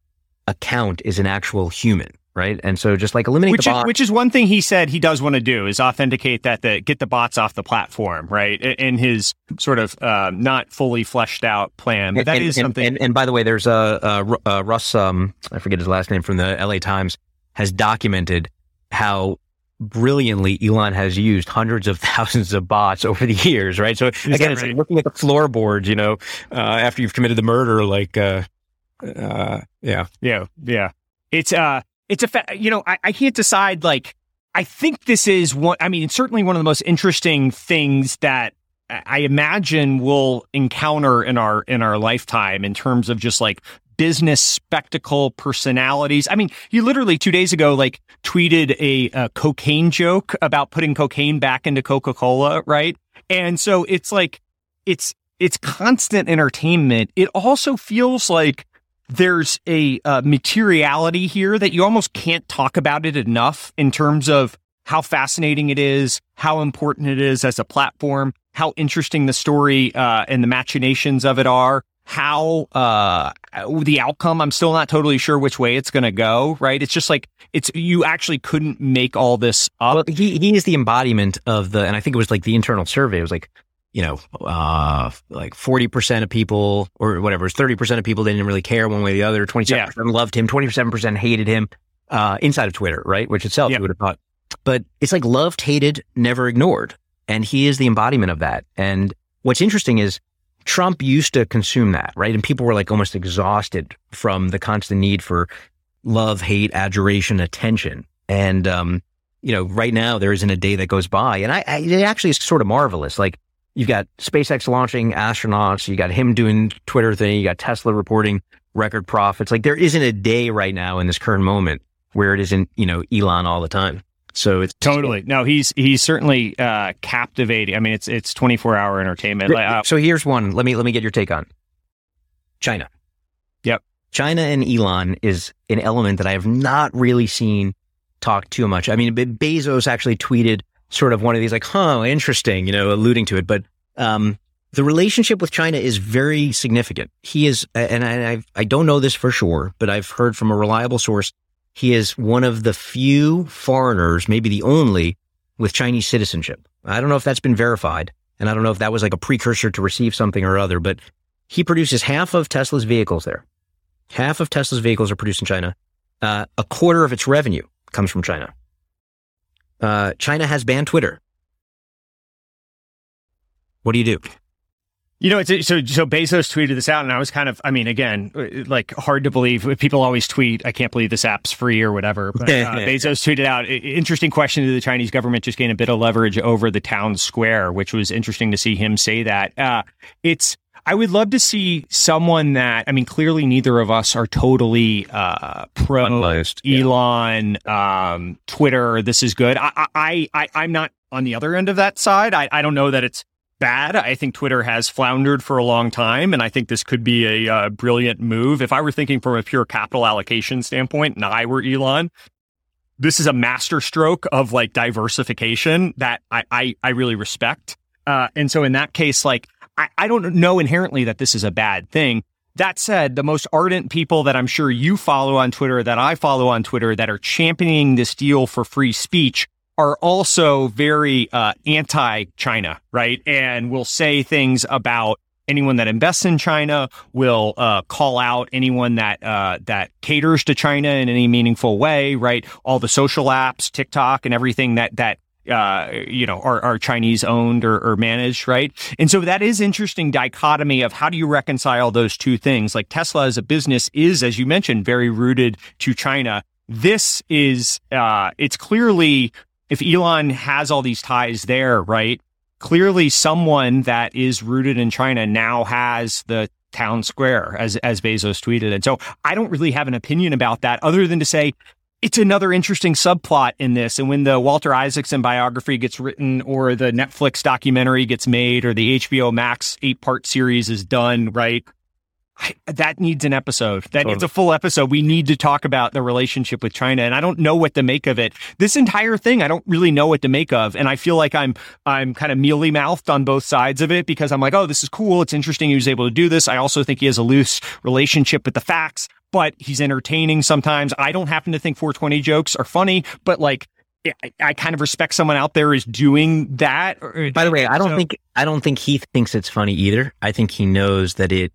account is an actual human, right? And so just like eliminate which the is, bot. which is one thing he said he does want to do, is authenticate that, the get the bots off the platform, right? In his sort of uh, not fully fleshed out plan, but that and, is and, something. And, and by the way, there's a, a, a Russ, um, I forget his last name, from the L A Times, has documented how brilliantly Elon has used hundreds of thousands of bots over the years, right? So Is again, it's right? like looking at the floorboards, you know, uh, after you've committed the murder, like, uh, uh, yeah. Yeah, yeah. It's uh, it's a fa- you know, I, I can't decide. Like, I think this is one. I mean, it's certainly one of the most interesting things that I imagine we'll encounter in our in our lifetime, in terms of just like business spectacle personalities. I mean, you literally two days ago, like, tweeted a, a cocaine joke about putting cocaine back into Coca-Cola, right? And so it's like, it's, it's constant entertainment. It also feels like there's a uh, materiality here that you almost can't talk about it enough, in terms of how fascinating it is, how important it is as a platform, how interesting the story uh, and the machinations of it are, how uh, the outcome, I'm still not totally sure which way it's going to go, right? It's just like, it's, you actually couldn't make all this up. Well, he, he is the embodiment of the, and I think it was like the internal survey, it was like, you know, uh, like forty percent of people, or whatever, thirty percent of people didn't really care one way or the other, twenty-seven percent yeah. loved him, twenty-seven percent hated him, uh, inside of Twitter, right? Which itself, yeah. you would have thought. But it's like loved, hated, never ignored. And he is the embodiment of that. And what's interesting is, Trump used to consume that, right? And people were like almost exhausted from the constant need for love, hate, adoration, attention. And, um, you know, right now there isn't a day that goes by. And I, I, it actually is sort of marvelous. Like, you've got SpaceX launching astronauts, you got him doing Twitter thing, you got Tesla reporting record profits. Like, there isn't a day right now in this current moment where it isn't, you know, Elon all the time. So it's totally no. He's he's certainly uh, captivating. I mean, it's it's twenty-four hour entertainment. Like, uh, so here's one. Let me let me get your take on China. Yep, China and Elon is an element that I have not really seen talked too much. I mean, Bezos actually tweeted sort of one of these like, "Huh, interesting," you know, alluding to it. But um, the relationship with China is very significant. He is, and I I've, I don't know this for sure, but I've heard from a reliable source. He is one of the few foreigners, maybe the only, with Chinese citizenship. I don't know if that's been verified, and I don't know if that was like a precursor to receive something or other, but he produces half of Tesla's vehicles there. Half of Tesla's vehicles are produced in China. Uh, a quarter of its revenue comes from China. Uh, China has banned Twitter. What do you do? You know, it's, so so Bezos tweeted this out, and I was kind of, I mean, again, like, hard to believe. People always tweet, I can't believe this app's free or whatever. But uh, Bezos tweeted out, interesting question, to the Chinese government just gain a bit of leverage over the town square, which was interesting to see him say that. Uh, it's, I would love to see someone that, I mean, clearly neither of us are totally uh, pro Unbiased, Elon, yeah. um, Twitter, this is good. I, I, I, I'm not on the other end of that side. I, I don't know that it's bad. I think Twitter has floundered for a long time, and I think this could be a uh, brilliant move. If I were thinking from a pure capital allocation standpoint, and I were Elon, this is a masterstroke of like diversification that I, I, I really respect. Uh, and so in that case, like, I, I don't know inherently that this is a bad thing. That said, the most ardent people that I'm sure you follow on Twitter, that I follow on Twitter, that are championing this deal for free speech are also very uh, anti-China, right? And will say things about anyone that invests in China, will uh, call out anyone that uh, that caters to China in any meaningful way, right? All the social apps, TikTok, and everything that that uh, you know are, are Chinese owned or, or managed, right? And so that is interesting dichotomy of how do you reconcile those two things? Like Tesla as a business is, as you mentioned, very rooted to China. This is uh, it's clearly, if Elon has all these ties there, right? Clearly someone that is rooted in China now has the town square, as as Bezos tweeted. And so I don't really have an opinion about that other than to say it's another interesting subplot in this. And when the Walter Isaacson biography gets written or the Netflix documentary gets made or the H B O Max eight-part series is done, right? I, that needs an episode. That totally. needs a full episode. We need to talk about the relationship with China, and I don't know what to make of it. This entire thing, I don't really know what to make of, and I feel like I'm I'm kind of mealy mouthed on both sides of it because I'm like, oh, this is cool. It's interesting he was able to do this. I also think he has a loose relationship with the facts, but he's entertaining sometimes. I don't happen to think four twenty jokes are funny, but like, I, I kind of respect someone out there is doing that. By the way, I don't so, think I don't think he thinks it's funny either. I think he knows that it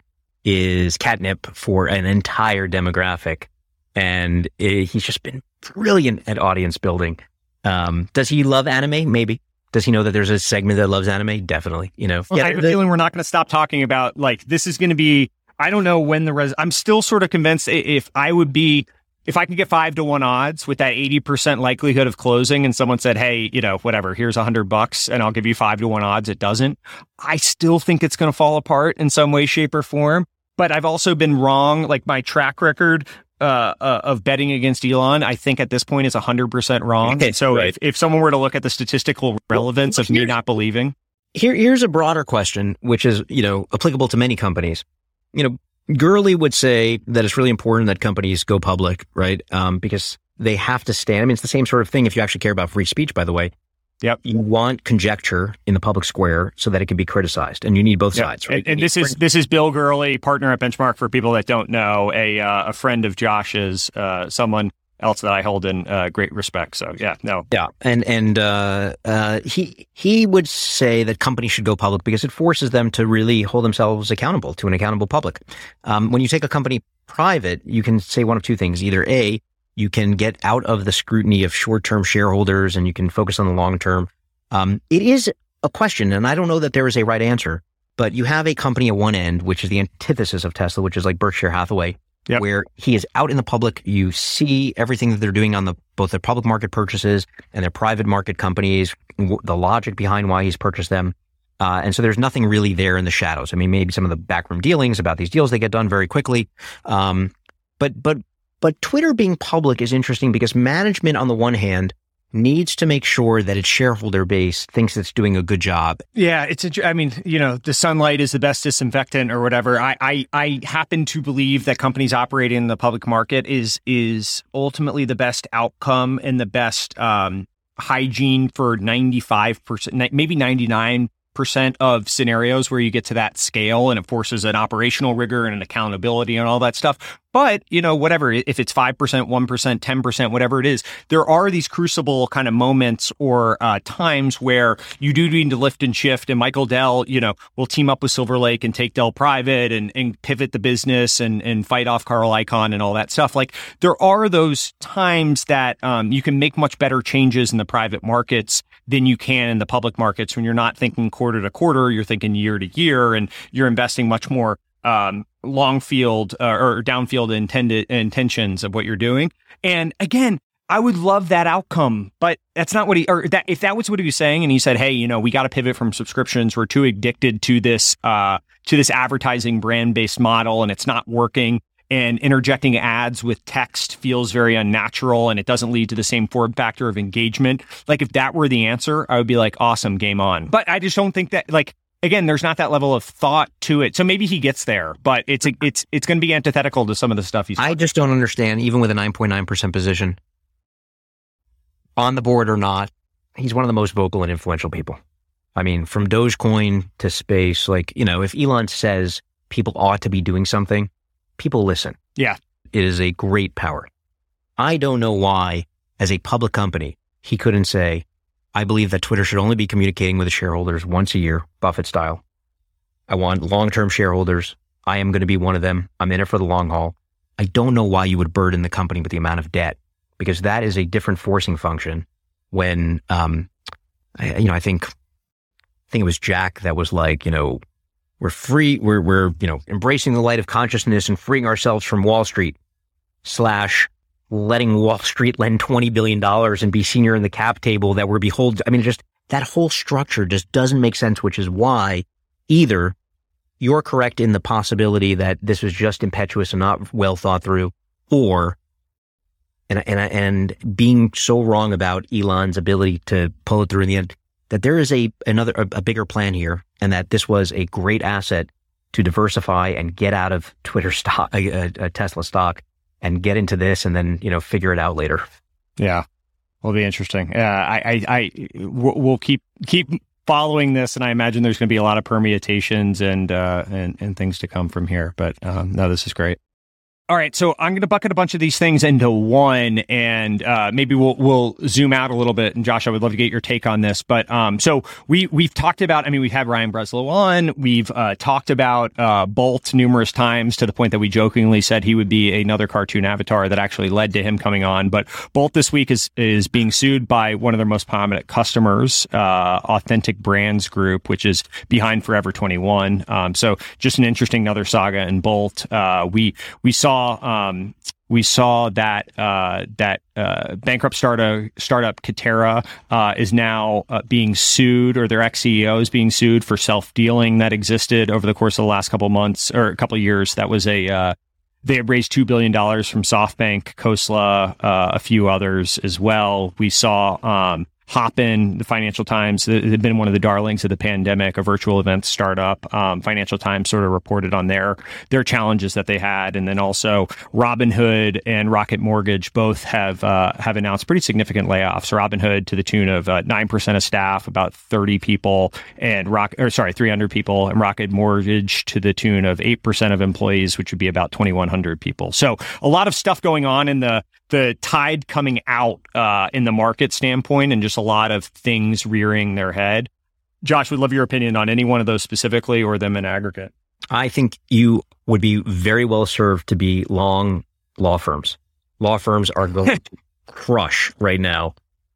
is catnip for an entire demographic, and it, he's just been brilliant at audience building. Um, does he love anime? Maybe. Does he know that there's a segment that loves anime? Definitely. You know, well, yeah, I have a feeling we're not going to stop talking about like this is going to be. I don't know when the res. I'm still sort of convinced if I would be. If I could get five to one odds with that eighty percent likelihood of closing and someone said, hey, you know, whatever, here's a hundred bucks and I'll give you five to one odds, it doesn't. I still think it's going to fall apart in some way, shape or form. But I've also been wrong. Like my track record uh, uh, of betting against Elon, I think at this point is a hundred percent wrong. Okay, so right. if, if someone were to look at the statistical relevance well, of me not believing. Here, here's a broader question, which is, you know, applicable to many companies. You know, Gurley would say that it's really important that companies go public, right? Um, because they have to stand. I mean, it's the same sort of thing if you actually care about free speech, by the way. Yep. You want conjecture in the public square so that it can be criticized, and you need both yep. sides, right? And, and this is this is Bill Gurley, partner at Benchmark. For people that don't know, a uh, a friend of Josh's, uh, someone else that I hold in uh, great respect. So yeah, no, yeah, and and uh, uh, he he would say that companies should go public because it forces them to really hold themselves accountable to an accountable public. Um, when you take a company private, you can say one of two things: either A, you can get out of the scrutiny of short-term shareholders and you can focus on the long-term. Um, it is a question, and I don't know that there is a right answer, but you have a company at one end, which is the antithesis of Tesla, which is like Berkshire Hathaway, yep. where he is out in the public. You see everything that they're doing on the both their public market purchases and their private market companies, w- the logic behind why he's purchased them. Uh, and so there's nothing really there in the shadows. I mean, maybe some of the backroom dealings about these deals, they get done very quickly. Um, but, but, But Twitter being public is interesting because management, on the one hand, needs to make sure that its shareholder base thinks it's doing a good job. Yeah, it's a, I mean, you know, the sunlight is the best disinfectant or whatever. I, I, I happen to believe that companies operating in the public market is is ultimately the best outcome and the best um, hygiene for ninety-five percent, maybe ninety-nine percent of scenarios where you get to that scale, and it forces an operational rigor and an accountability and all that stuff. But, you know, whatever, if it's five percent, one percent, ten percent, whatever it is, there are these crucible kind of moments or uh, times where you do need to lift and shift. And Michael Dell, you know, will team up with Silver Lake and take Dell private and, and pivot the business and, and fight off Carl Icahn and all that stuff. Like there are those times that um, you can make much better changes in the private markets than you can in the public markets when you're not thinking quarter to quarter, you're thinking year to year, and you're investing much more um, long field uh, or downfield intended intentions of what you're doing. And again, I would love that outcome, but that's not what he, or that if that was what he was saying, and he said, hey, you know, we got to pivot from subscriptions. We're too addicted to this, uh, to this advertising brand based model, and it's not working. And interjecting ads with text feels very unnatural, and it doesn't lead to the same form factor of engagement. Like if that were the answer, I would be like, awesome, game on. But I just don't think that, like, again, there's not that level of thought to it. So maybe he gets there, but it's a, it's it's going to be antithetical to some of the stuff he's. I just don't understand, even with a nine point nine percent position, on the board or not, he's one of the most vocal and influential people. I mean, from Dogecoin to space, like, you know, if Elon says people ought to be doing something, people listen. Yeah. It is a great power. I don't know why, as a public company, he couldn't say, I believe that Twitter should only be communicating with the shareholders once a year, Buffett style. I want long-term shareholders. I am going to be one of them. I'm in it for the long haul. I don't know why you would burden the company with the amount of debt, because that is a different forcing function when, um, I, you know, I think, I think it was Jack that was like, you know, we're free, we're, we're, you know, embracing the light of consciousness and freeing ourselves from Wall Street slash letting Wall Street lend twenty billion dollars and be senior in the cap table that we're behold. I mean, just that whole structure just doesn't make sense, which is why either you're correct in the possibility that this was just impetuous and not well thought through, or, and, and, and being so wrong about Elon's ability to pull it through in the end, that there is a, another, a, a bigger plan here, and that this was a great asset to diversify and get out of Twitter stock, a, a, a Tesla stock, and get into this and then, you know, figure it out later. Yeah. Will be interesting. Uh, I, I, I, we'll keep, keep following this, and I imagine there's going to be a lot of permutations and, uh, and, and things to come from here. But, um, no, this is great. All right, so I'm going to bucket a bunch of these things into one, and uh, maybe we'll we'll zoom out a little bit. And Josh, I would love to get your take on this. But um, so we we've talked about. I mean, we've had Ryan Breslow on. We've uh, talked about uh, Bolt numerous times, to the point that we jokingly said he would be another cartoon avatar that actually led to him coming on. But Bolt this week is is being sued by one of their most prominent customers, uh, Authentic Brands Group, which is behind Forever twenty-one. Um, so just an interesting another saga in Bolt. Uh, we we saw. Um, we saw that uh, that uh, bankrupt startup startup Katerra uh, is now uh, being sued, or their ex-C E O is being sued for self-dealing that existed over the course of the last couple of months or a couple of years. That was a uh, they had raised two billion dollars from SoftBank, Khosla, uh, a few others as well. We saw um, Hopin, the Financial Times, it had been one of the darlings of the pandemic, a virtual event startup. Um, Financial Times sort of reported on their their challenges that they had, and then also Robinhood and Rocket Mortgage both have uh, have announced pretty significant layoffs. Robinhood to the tune of uh, nine percent of staff, about thirty people, and Rock or sorry, three hundred people, and Rocket Mortgage to the tune of eight percent of employees, which would be about twenty-one hundred people. So a lot of stuff going on in the the tide coming out uh, in the market standpoint, and just a lot of things rearing their head. Josh, would love your opinion on any one of those specifically, or them in aggregate. I think you would be very well served to be long law firms. Law firms are going to crush right now.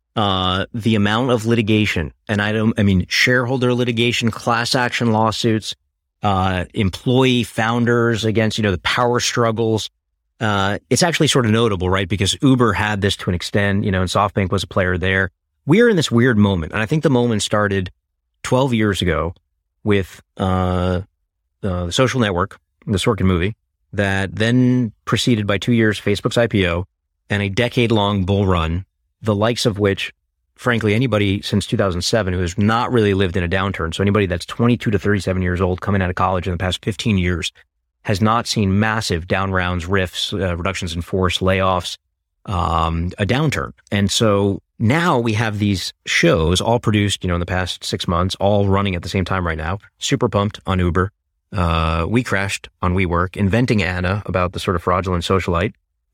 Uh, the amount of litigation, and I don't, I mean, shareholder litigation, class action lawsuits, uh, employee founders against, you know, the power struggles. Uh, it's actually sort of notable, right? Because Uber had this to an extent, you know, and SoftBank was a player there. We're in this weird moment. And I think the moment started twelve years ago with, uh, uh, The Social Network, the Sorkin movie, that then preceded by two years Facebook's I P O and a decade long bull run, the likes of which, frankly, anybody since two thousand seven who has not really lived in a downturn. So anybody that's twenty-two to thirty-seven years old coming out of college in the past fifteen years has not seen massive down rounds, rifts, uh, reductions in force, layoffs, um, a downturn. And so now we have these shows all produced, you know, in the past six months, all running at the same time right now. Super Pumped on Uber. Uh, We Crashed on WeWork. Inventing Anna, about the sort of fraudulent socialite.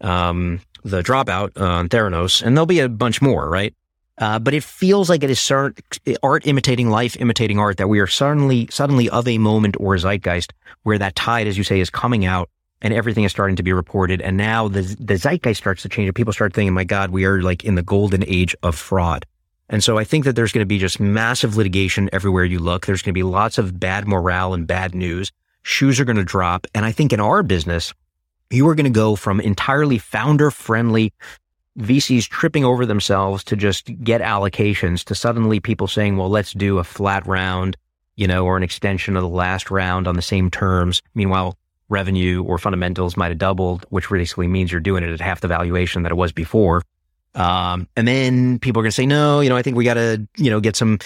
Um, The Dropout on Theranos. And there'll be a bunch more, right? Uh, but it feels like it is cert- art imitating life, imitating art, that we are suddenly, suddenly of a moment or a zeitgeist where that tide, as you say, is coming out and everything is starting to be reported. And now the, the zeitgeist starts to change and people start thinking, my God, we are like in the golden age of fraud. And so I think that there's going to be just massive litigation everywhere you look. There's going to be lots of bad morale and bad news. Shoes are going to drop. And I think in our business, you are going to go from entirely founder friendly V Cs tripping over themselves to just get allocations, to suddenly people saying, well, let's do a flat round, you know, or an extension of the last round on the same terms. Meanwhile, revenue or fundamentals might have doubled, which basically means you're doing it at half the valuation that it was before. Um, and then people are going to say, no, you know, I think we got to, you know, get some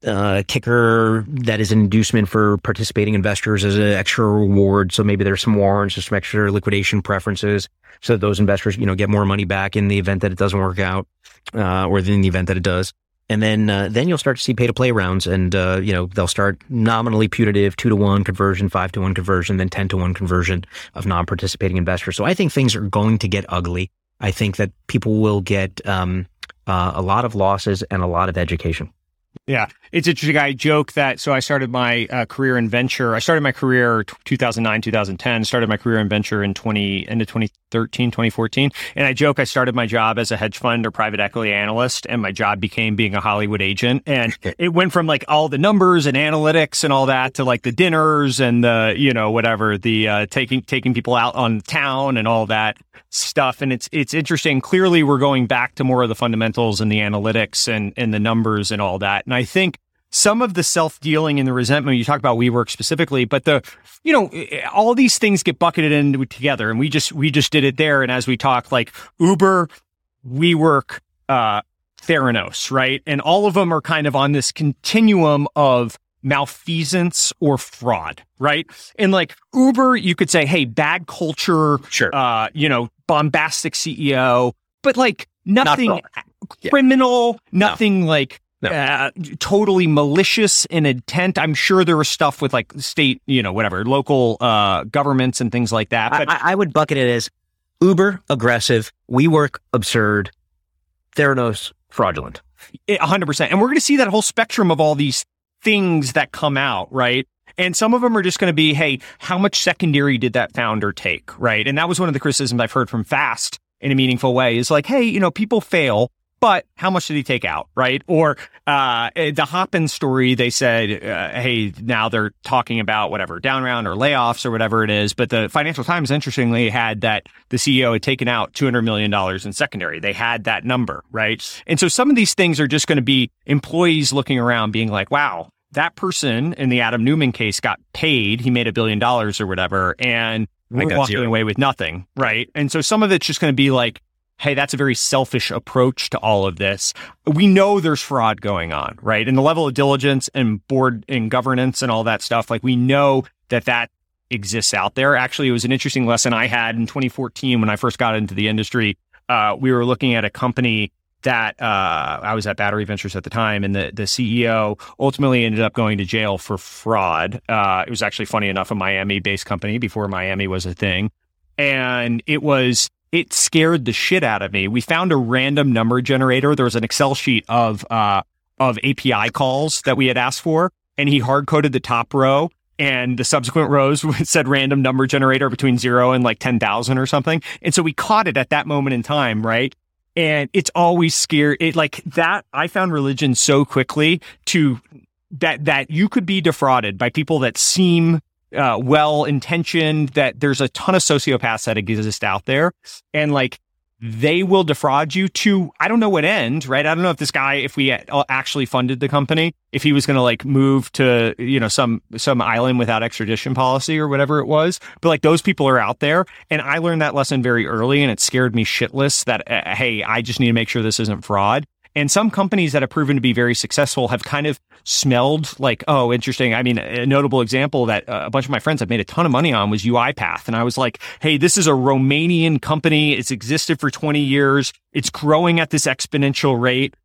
uh, kicker that is an inducement for participating investors as an extra reward. So maybe there's some warrants or some extra liquidation preferences so that those investors, you know, get more money back in the event that it doesn't work out, uh, or in the event that it does. And then, uh, then you'll start to see pay to play rounds, and, uh, you know, they'll start nominally putative, two to one conversion, five to one conversion, then ten to one conversion of non-participating investors. So I think things are going to get ugly. I think that people will get, um, uh, a lot of losses and a lot of education. Yeah, it's interesting. I joke that, so I started my uh, career in venture. I started my career two thousand nine, two thousand ten, started my career in venture in twenty, end of twenty thirteen, twenty fourteen. And I joke I started my job as a hedge fund or private equity analyst, and my job became being a Hollywood agent. And it went from like all the numbers and analytics and all that to like the dinners and the, you know, whatever, the uh, taking taking people out on town and all that stuff. And it's it's interesting. Clearly, we're going back to more of the fundamentals and the analytics and, and the numbers and all that. And I think some of the self-dealing and the resentment, you talk about WeWork specifically, but the, you know, all these things get bucketed into together. And we just, we just did it there. And as we talk, like Uber, WeWork, uh, Theranos, right? And all of them are kind of on this continuum of malfeasance or fraud, right? And like Uber, you could say, hey, bad culture, sure. uh, you know, bombastic C E O, but like nothing Not criminal, yeah. nothing no. like No. Uh, totally malicious in intent. I'm sure there was stuff with like state, you know, whatever, local uh, governments and things like that. But I, I would bucket it as Uber aggressive, WeWork absurd, Theranos fraudulent. one hundred percent. And we're going to see that whole spectrum of all these things that come out, right? And some of them are just going to be, hey, how much secondary did that founder take, right? And that was one of the criticisms I've heard from Fast in a meaningful way is like, hey, you know, people fail, but how much did he take out, right? Or uh, the Hopin story, they said, uh, hey, now they're talking about whatever, down round or layoffs or whatever it is. But the Financial Times, interestingly, had that the C E O had taken out two hundred million dollars in secondary. They had that number, right? And so some of these things are just going to be employees looking around being like, wow, that person in the Adam Newman case got paid. He made a billion dollars or whatever. And we're walking zero. away with nothing, right? And so some of it's just going to be like, hey, that's a very selfish approach to all of this. We know there's fraud going on, right? And the level of diligence and board and governance and all that stuff, like we know that that exists out there. Actually, it was an interesting lesson I had in twenty fourteen when I first got into the industry. Uh, we were looking at a company that uh, I was at Battery Ventures at the time, and the, the C E O ultimately ended up going to jail for fraud. Uh, it was actually, funny enough, a Miami-based company before Miami was a thing. And it was... It scared the shit out of me. We found a random number generator. There was an Excel sheet of uh, of A P I calls that we had asked for, and he hard coded the top row, and the subsequent rows said random number generator between zero and like ten thousand or something. And so we caught it at that moment in time, right? And it's always scary. It like that. I found religion so quickly to that that you could be defrauded by people that seem Uh, well-intentioned, that there's a ton of sociopaths that exist out there, and like they will defraud you to, I don't know what end, right? I don't know if this guy, if we actually funded the company, if he was going to like move to, you know, some some island without extradition policy or whatever it was, but like those people are out there, and I learned that lesson very early, and it scared me shitless that uh, hey, I just need to make sure this isn't fraud. And some companies that have proven to be very successful have kind of smelled like, oh, interesting. I mean, a notable example that uh, a bunch of my friends have made a ton of money on was UiPath. And I was like, hey, this is a Romanian company. It's existed for twenty years. It's growing at this exponential rate.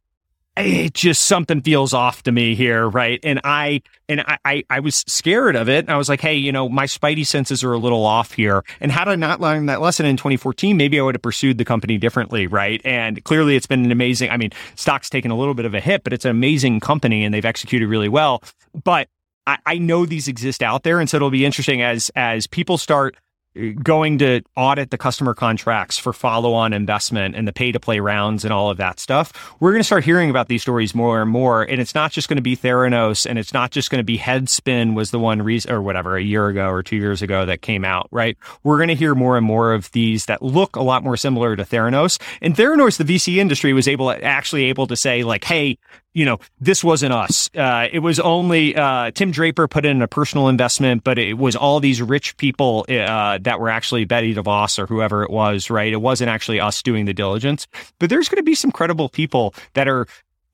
It just, something feels off to me here, right? And I and I, I, I was scared of it. And I was like, hey, you know, my spidey senses are a little off here. And had I not learned that lesson in twenty fourteen, maybe I would have pursued the company differently, right? And clearly it's been an amazing, I mean, stock's taken a little bit of a hit, but it's an amazing company and they've executed really well. But I, I know these exist out there. And so it'll be interesting as as people start going to audit the customer contracts for follow-on investment and the pay-to-play rounds and all of that stuff. We're going to start hearing about these stories more and more. And it's not just going to be Theranos, and it's not just going to be Headspin was the one reason, or whatever, a year ago or two years ago that came out, right? We're going to hear more and more of these that look a lot more similar to Theranos. And Theranos, the V C industry, was able actually able to say like, hey, you know, this wasn't us. Uh, it was only uh, Tim Draper put in a personal investment, but it was all these rich people uh, that were actually Betty DeVos or whoever it was, right? It wasn't actually us doing the diligence. But there's going to be some credible people that are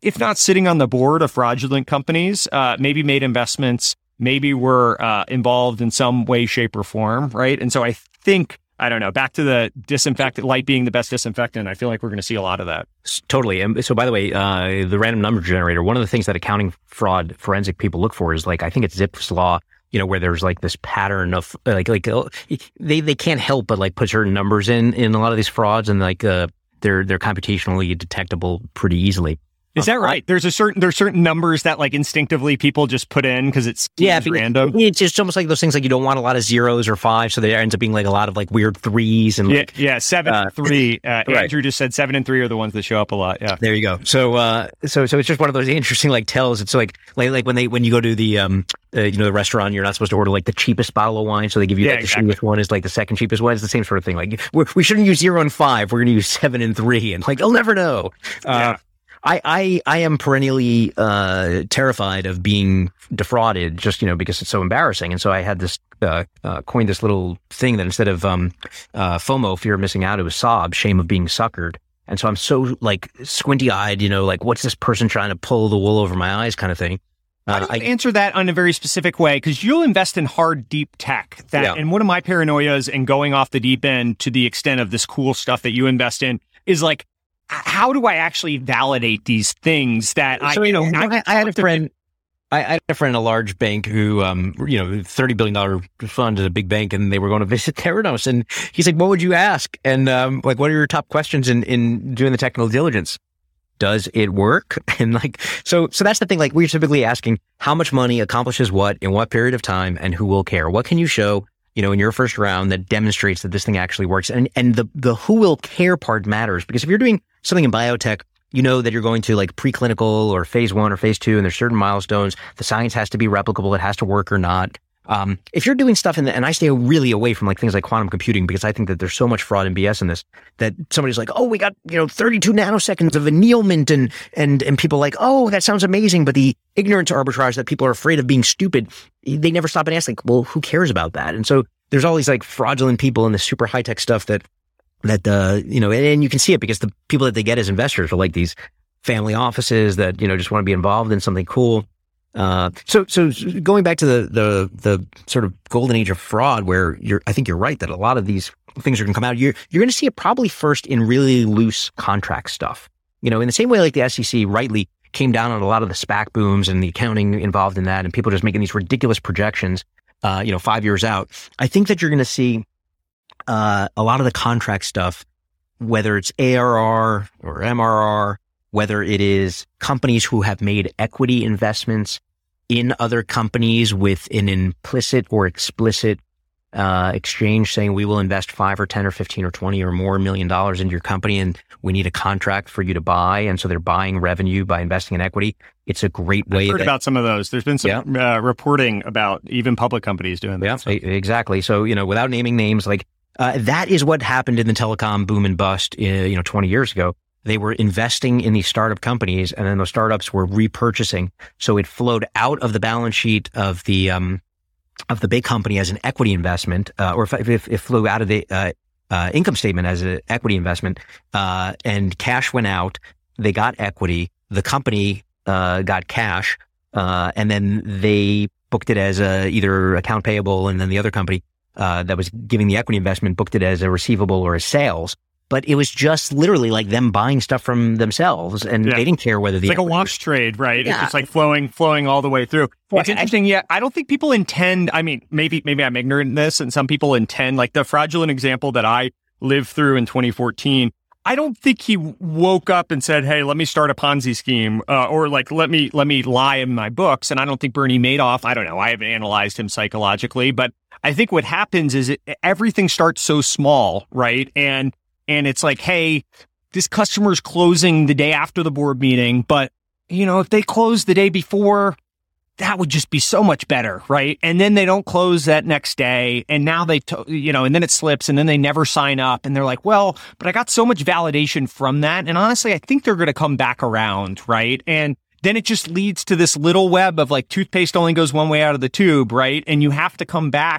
if not sitting on the board of fraudulent companies, uh, maybe made investments, maybe were uh, involved in some way, shape, or form, right? And so I think, I don't know, back to the disinfectant, light being the best disinfectant, I feel like we're going to see a lot of that. Totally. And so, by the way, uh, the random number generator, one of the things that accounting fraud forensic people look for is like, I think it's Zipf's law, you know, where there's like this pattern of like, like they, they can't help but like put certain numbers in, in a lot of these frauds, and like, uh, they're, they're computationally detectable pretty easily. Is that right? There's a certain there's certain numbers that like instinctively people just put in because it's yeah, random. It's just almost like those things like you don't want a lot of zeros or fives, so there ends up being like a lot of like weird threes and like, yeah, yeah, seven uh, and three. Uh, right. Andrew just said seven and three are the ones that show up a lot. Yeah, there you go. So uh, so so it's just one of those interesting like tells. It's like like like when they when you go to the um uh, you know the restaurant, you're not supposed to order like the cheapest bottle of wine, so they give you yeah, like exactly. the cheapest one is like the second cheapest one. It's the same sort of thing. Like we're, we shouldn't use zero and five. We're going to use seven and three, and like you'll never know. Uh, yeah. I, I, I am perennially uh, terrified of being defrauded just, you know, because it's so embarrassing. And so I had this, uh, uh, coined this little thing that instead of um, uh, FOMO, fear of missing out, it was SOB, shame of being suckered. And so I'm so like squinty eyed, you know, like what's this person trying to pull the wool over my eyes kind of thing. Uh, I answer that in a very specific way because you'll invest in hard, deep tech. That, yeah. And one of my paranoias and going off the deep end to the extent of this cool stuff that you invest in is like, how do I actually validate these things that so, I, you know, I, I, I had a friend, I, I had a friend in a large bank who, um, you know, thirty billion dollars fund at a big bank, and they were going to visit Theranos. And he's like, what would you ask? And, um, like, what are your top questions in, in doing the technical diligence? Does it work? And like, so, so that's the thing. Like, we're typically asking how much money accomplishes what in what period of time and who will care? What can you show, you know, in your first round that demonstrates that this thing actually works? And, and the, the who will care part matters, because if you're doing something in biotech, you know that you're going to like preclinical or phase one or phase two, and there's certain milestones. The science has to be replicable. It has to work or not. Um, if you're doing stuff in the, and I stay really away from like things like quantum computing, because I think that there's so much fraud and B S in this, that somebody's like, oh, we got, you know, thirty-two nanoseconds of annealment, and, and, and people are like, oh, that sounds amazing. But the ignorance arbitrage that people are afraid of being stupid, they never stop and ask like, well, who cares about that? And so there's all these like fraudulent people in the super high tech stuff that, that, uh, you know, and, and you can see it because the people that they get as investors are like these family offices that, you know, just want to be involved in something cool. Uh, so, so going back to the, the, the sort of golden age of fraud, where you're, I think you're right that a lot of these things are going to come out. You're, you're going to see it probably first in really loose contract stuff. You know, in the same way like the S E C rightly came down on a lot of the SPAC booms and the accounting involved in that, and people just making these ridiculous projections, uh, you know, five years out. I think that you're going to see Uh, a lot of the contract stuff, whether it's A R R or M R R, whether it is companies who have made equity investments in other companies with an implicit or explicit uh, exchange saying we will invest five or ten or fifteen or twenty or more million dollars into your company, and we need a contract for you to buy. And so they're buying revenue by investing in equity. It's a great way. I've heard that, about some of those. There's been some yeah. uh, reporting about even public companies doing that. Yeah, so. exactly. So, you know, without naming names, like, Uh, that is what happened in the telecom boom and bust, uh, you know, twenty years ago. They were investing in these startup companies, and then those startups were repurchasing. So it flowed out of the balance sheet of the, um, of the big company as an equity investment, uh, or if, if it flew out of the, uh, uh, income statement as an equity investment, uh, and cash went out. They got equity. The company, uh, got cash, uh, and then they booked it as a, either account payable, and then the other company Uh, that was giving the equity investment booked it as a receivable or as sales. But it was just literally like them buying stuff from themselves, and yeah. they didn't care whether the it's like a wash trade, right? Yeah. It's just like flowing, flowing all the way through. Well, it's interesting. I, yeah, I don't think people intend. I mean, maybe, maybe I'm ignorant in this, and some people intend. Like the fraudulent example that I lived through in twenty fourteen. I don't think he woke up and said, "Hey, let me start a Ponzi scheme," uh, or like, "Let me let me lie in my books." And I don't think Bernie Madoff. I don't know. I haven't analyzed him psychologically, but I think what happens is it, everything starts so small, right? And and it's like, hey, this customer's closing the day after the board meeting, but you know, if they close the day before, that would just be so much better, right? And then they don't close that next day, and now they, to, you know, and then it slips, and then they never sign up, and they're like, well, but I got so much validation from that, and honestly, I think they're going to come back around, right? And then it just leads to this little web of like toothpaste only goes one way out of the tube, right? And you have to come back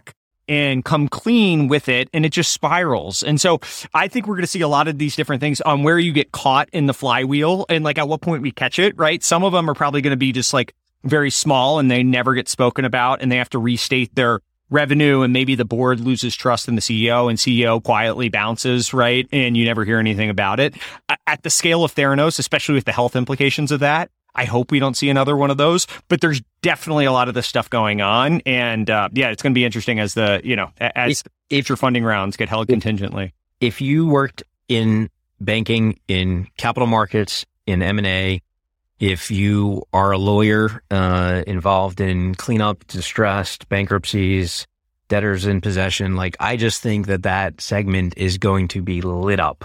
and come clean with it, and it just spirals. And so I think we're going to see a lot of these different things on where you get caught in the flywheel and like at what point we catch it, right? Some of them are probably going to be just like very small and they never get spoken about and they have to restate their revenue, and maybe the board loses trust in the C E O and C E O quietly bounces, right? And you never hear anything about it. At the scale of Theranos, especially with the health implications of that, I hope we don't see another one of those, but there's definitely a lot of this stuff going on. And uh, yeah, it's going to be interesting as the, you know, as if, future funding rounds get held contingently. If you worked in banking, in capital markets, in M and A, if you are a lawyer uh, involved in cleanup, distressed, bankruptcies, debtors in possession, like I just think that that segment is going to be lit up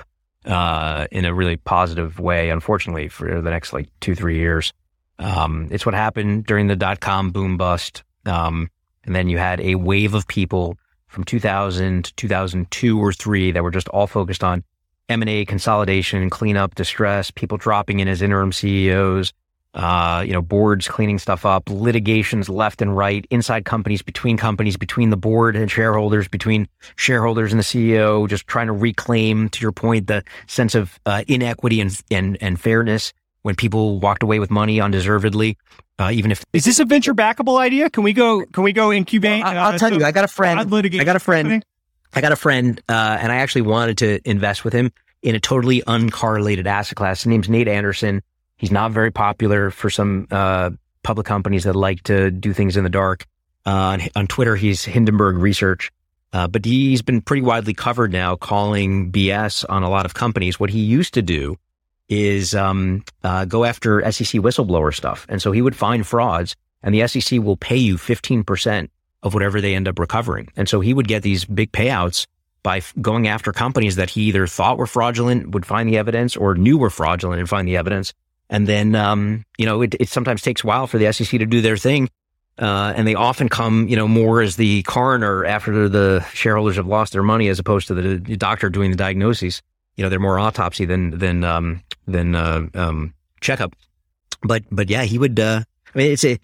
uh, in a really positive way, unfortunately, for the next like two, three years. Um, it's what happened during the dot-com boom bust. Um, and then you had a wave of people from two thousand to two thousand two or three that were just all focused on M and A consolidation, cleanup, distress, people dropping in as interim C E Os, uh, you know, boards cleaning stuff up, litigations left and right, inside companies, between companies, between the board and shareholders, between shareholders and the C E O, just trying to reclaim, to your point, the sense of uh, inequity and, and and fairness when people walked away with money undeservedly. Uh, even if is this a venture backable idea? Can we go? Can we go incubate? Well, I'll, I'll tell uh, you, I got a friend. I got a friend. I got a friend, uh, and I actually wanted to invest with him in a totally uncorrelated asset class. His name's Nate Anderson. He's not very popular for some uh, public companies that like to do things in the dark. Uh, on, on Twitter, he's Hindenburg Research, uh, but he's been pretty widely covered now, calling B S on a lot of companies. What he used to do is um, uh, go after S E C whistleblower stuff, and so he would find frauds, and the S E C will pay you fifteen percent of whatever they end up recovering. And so he would get these big payouts by f- going after companies that he either thought were fraudulent, would find the evidence, or knew were fraudulent and find the evidence. And then, um, you know, it, it sometimes takes a while for the S E C to do their thing. Uh, and they often come, you know, more as the coroner after the shareholders have lost their money as opposed to the, the doctor doing the diagnoses. You know, they're more autopsy than, than, um, than, uh, um, checkup. But, but yeah, he would, uh, I mean, it's a,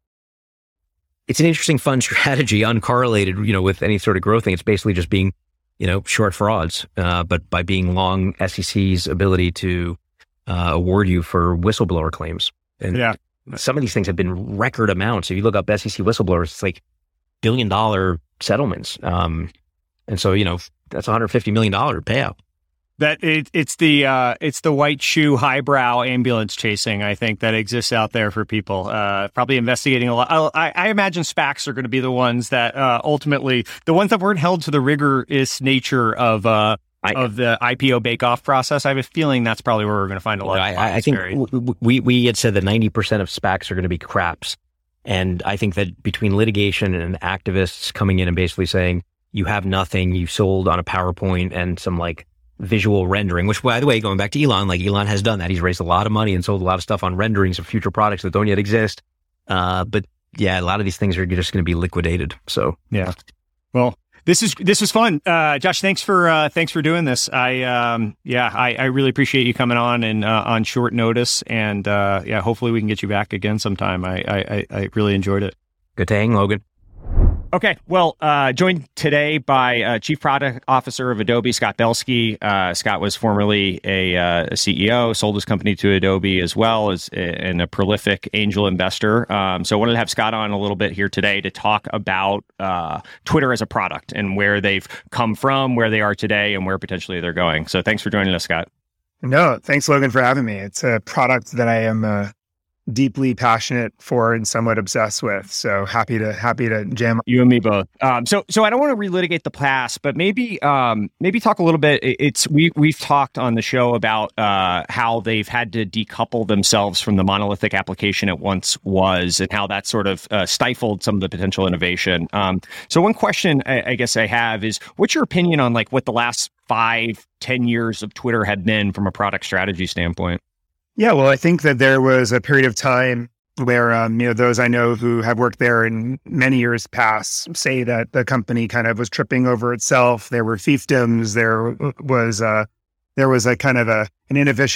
It's an interesting, fun strategy, uncorrelated, you know, with any sort of growth thing. It's basically just being, you know, short frauds, uh, but by being long S E C's ability to uh, award you for whistleblower claims. And yeah. Some of these things have been record amounts. If you look up S E C whistleblowers, it's like billion dollar settlements. Um, and so, you know, that's a one hundred fifty million dollars payout. That it, it's the uh, it's the white shoe highbrow ambulance chasing, I think, that exists out there for people. Uh, probably investigating a lot. I, I imagine SPACs are going to be the ones that uh, ultimately the ones that weren't held to the rigorous nature of uh, I, of the I P O bake-off process. I have a feeling that's probably where we're going to find a lot. I, of I, I think w- we we had said that ninety percent of SPACs are going to be craps, and I think that between litigation and activists coming in and basically saying you have nothing, you sold on a PowerPoint and some like visual rendering, which, by the way, going back to Elon, like Elon has done that. He's raised a lot of money and sold a lot of stuff on renderings of future products that don't yet exist. Uh, but yeah, a lot of these things are just going to be liquidated. So yeah, well, this is this was fun, uh, Josh. Thanks for uh, thanks for doing this. I um, yeah, I, I really appreciate you coming on and uh, on short notice. And uh, yeah, hopefully we can get you back again sometime. I I, I really enjoyed it. Good to hang, Logan. Okay, well, uh, joined today by uh, Chief Product Officer of Adobe, Scott Belsky. Uh, Scott was formerly a, uh, a C E O, sold his company to Adobe as well as a, and a prolific angel investor. Um, so I wanted to have Scott on a little bit here today to talk about uh, Twitter as a product and where they've come from, where they are today, and where potentially they're going. So thanks for joining us, Scott. No, thanks, Logan, for having me. It's a product that I am uh, deeply passionate for and somewhat obsessed with. So happy to happy to jam. You and me both. Um, so so I don't want to relitigate the past, but maybe um, maybe talk a little bit. It's we we've talked on the show about uh, how they've had to decouple themselves from the monolithic application it once was, and how that sort of uh, stifled some of the potential innovation. Um, so one question I, I guess I have is, what's your opinion on like what the last five, ten years of Twitter had been from a product strategy standpoint? Yeah, well, I think that there was a period of time where, um, you know, those I know who have worked there in many years past say that the company kind of was tripping over itself. There were fiefdoms. There was uh, there was a kind of a an innovation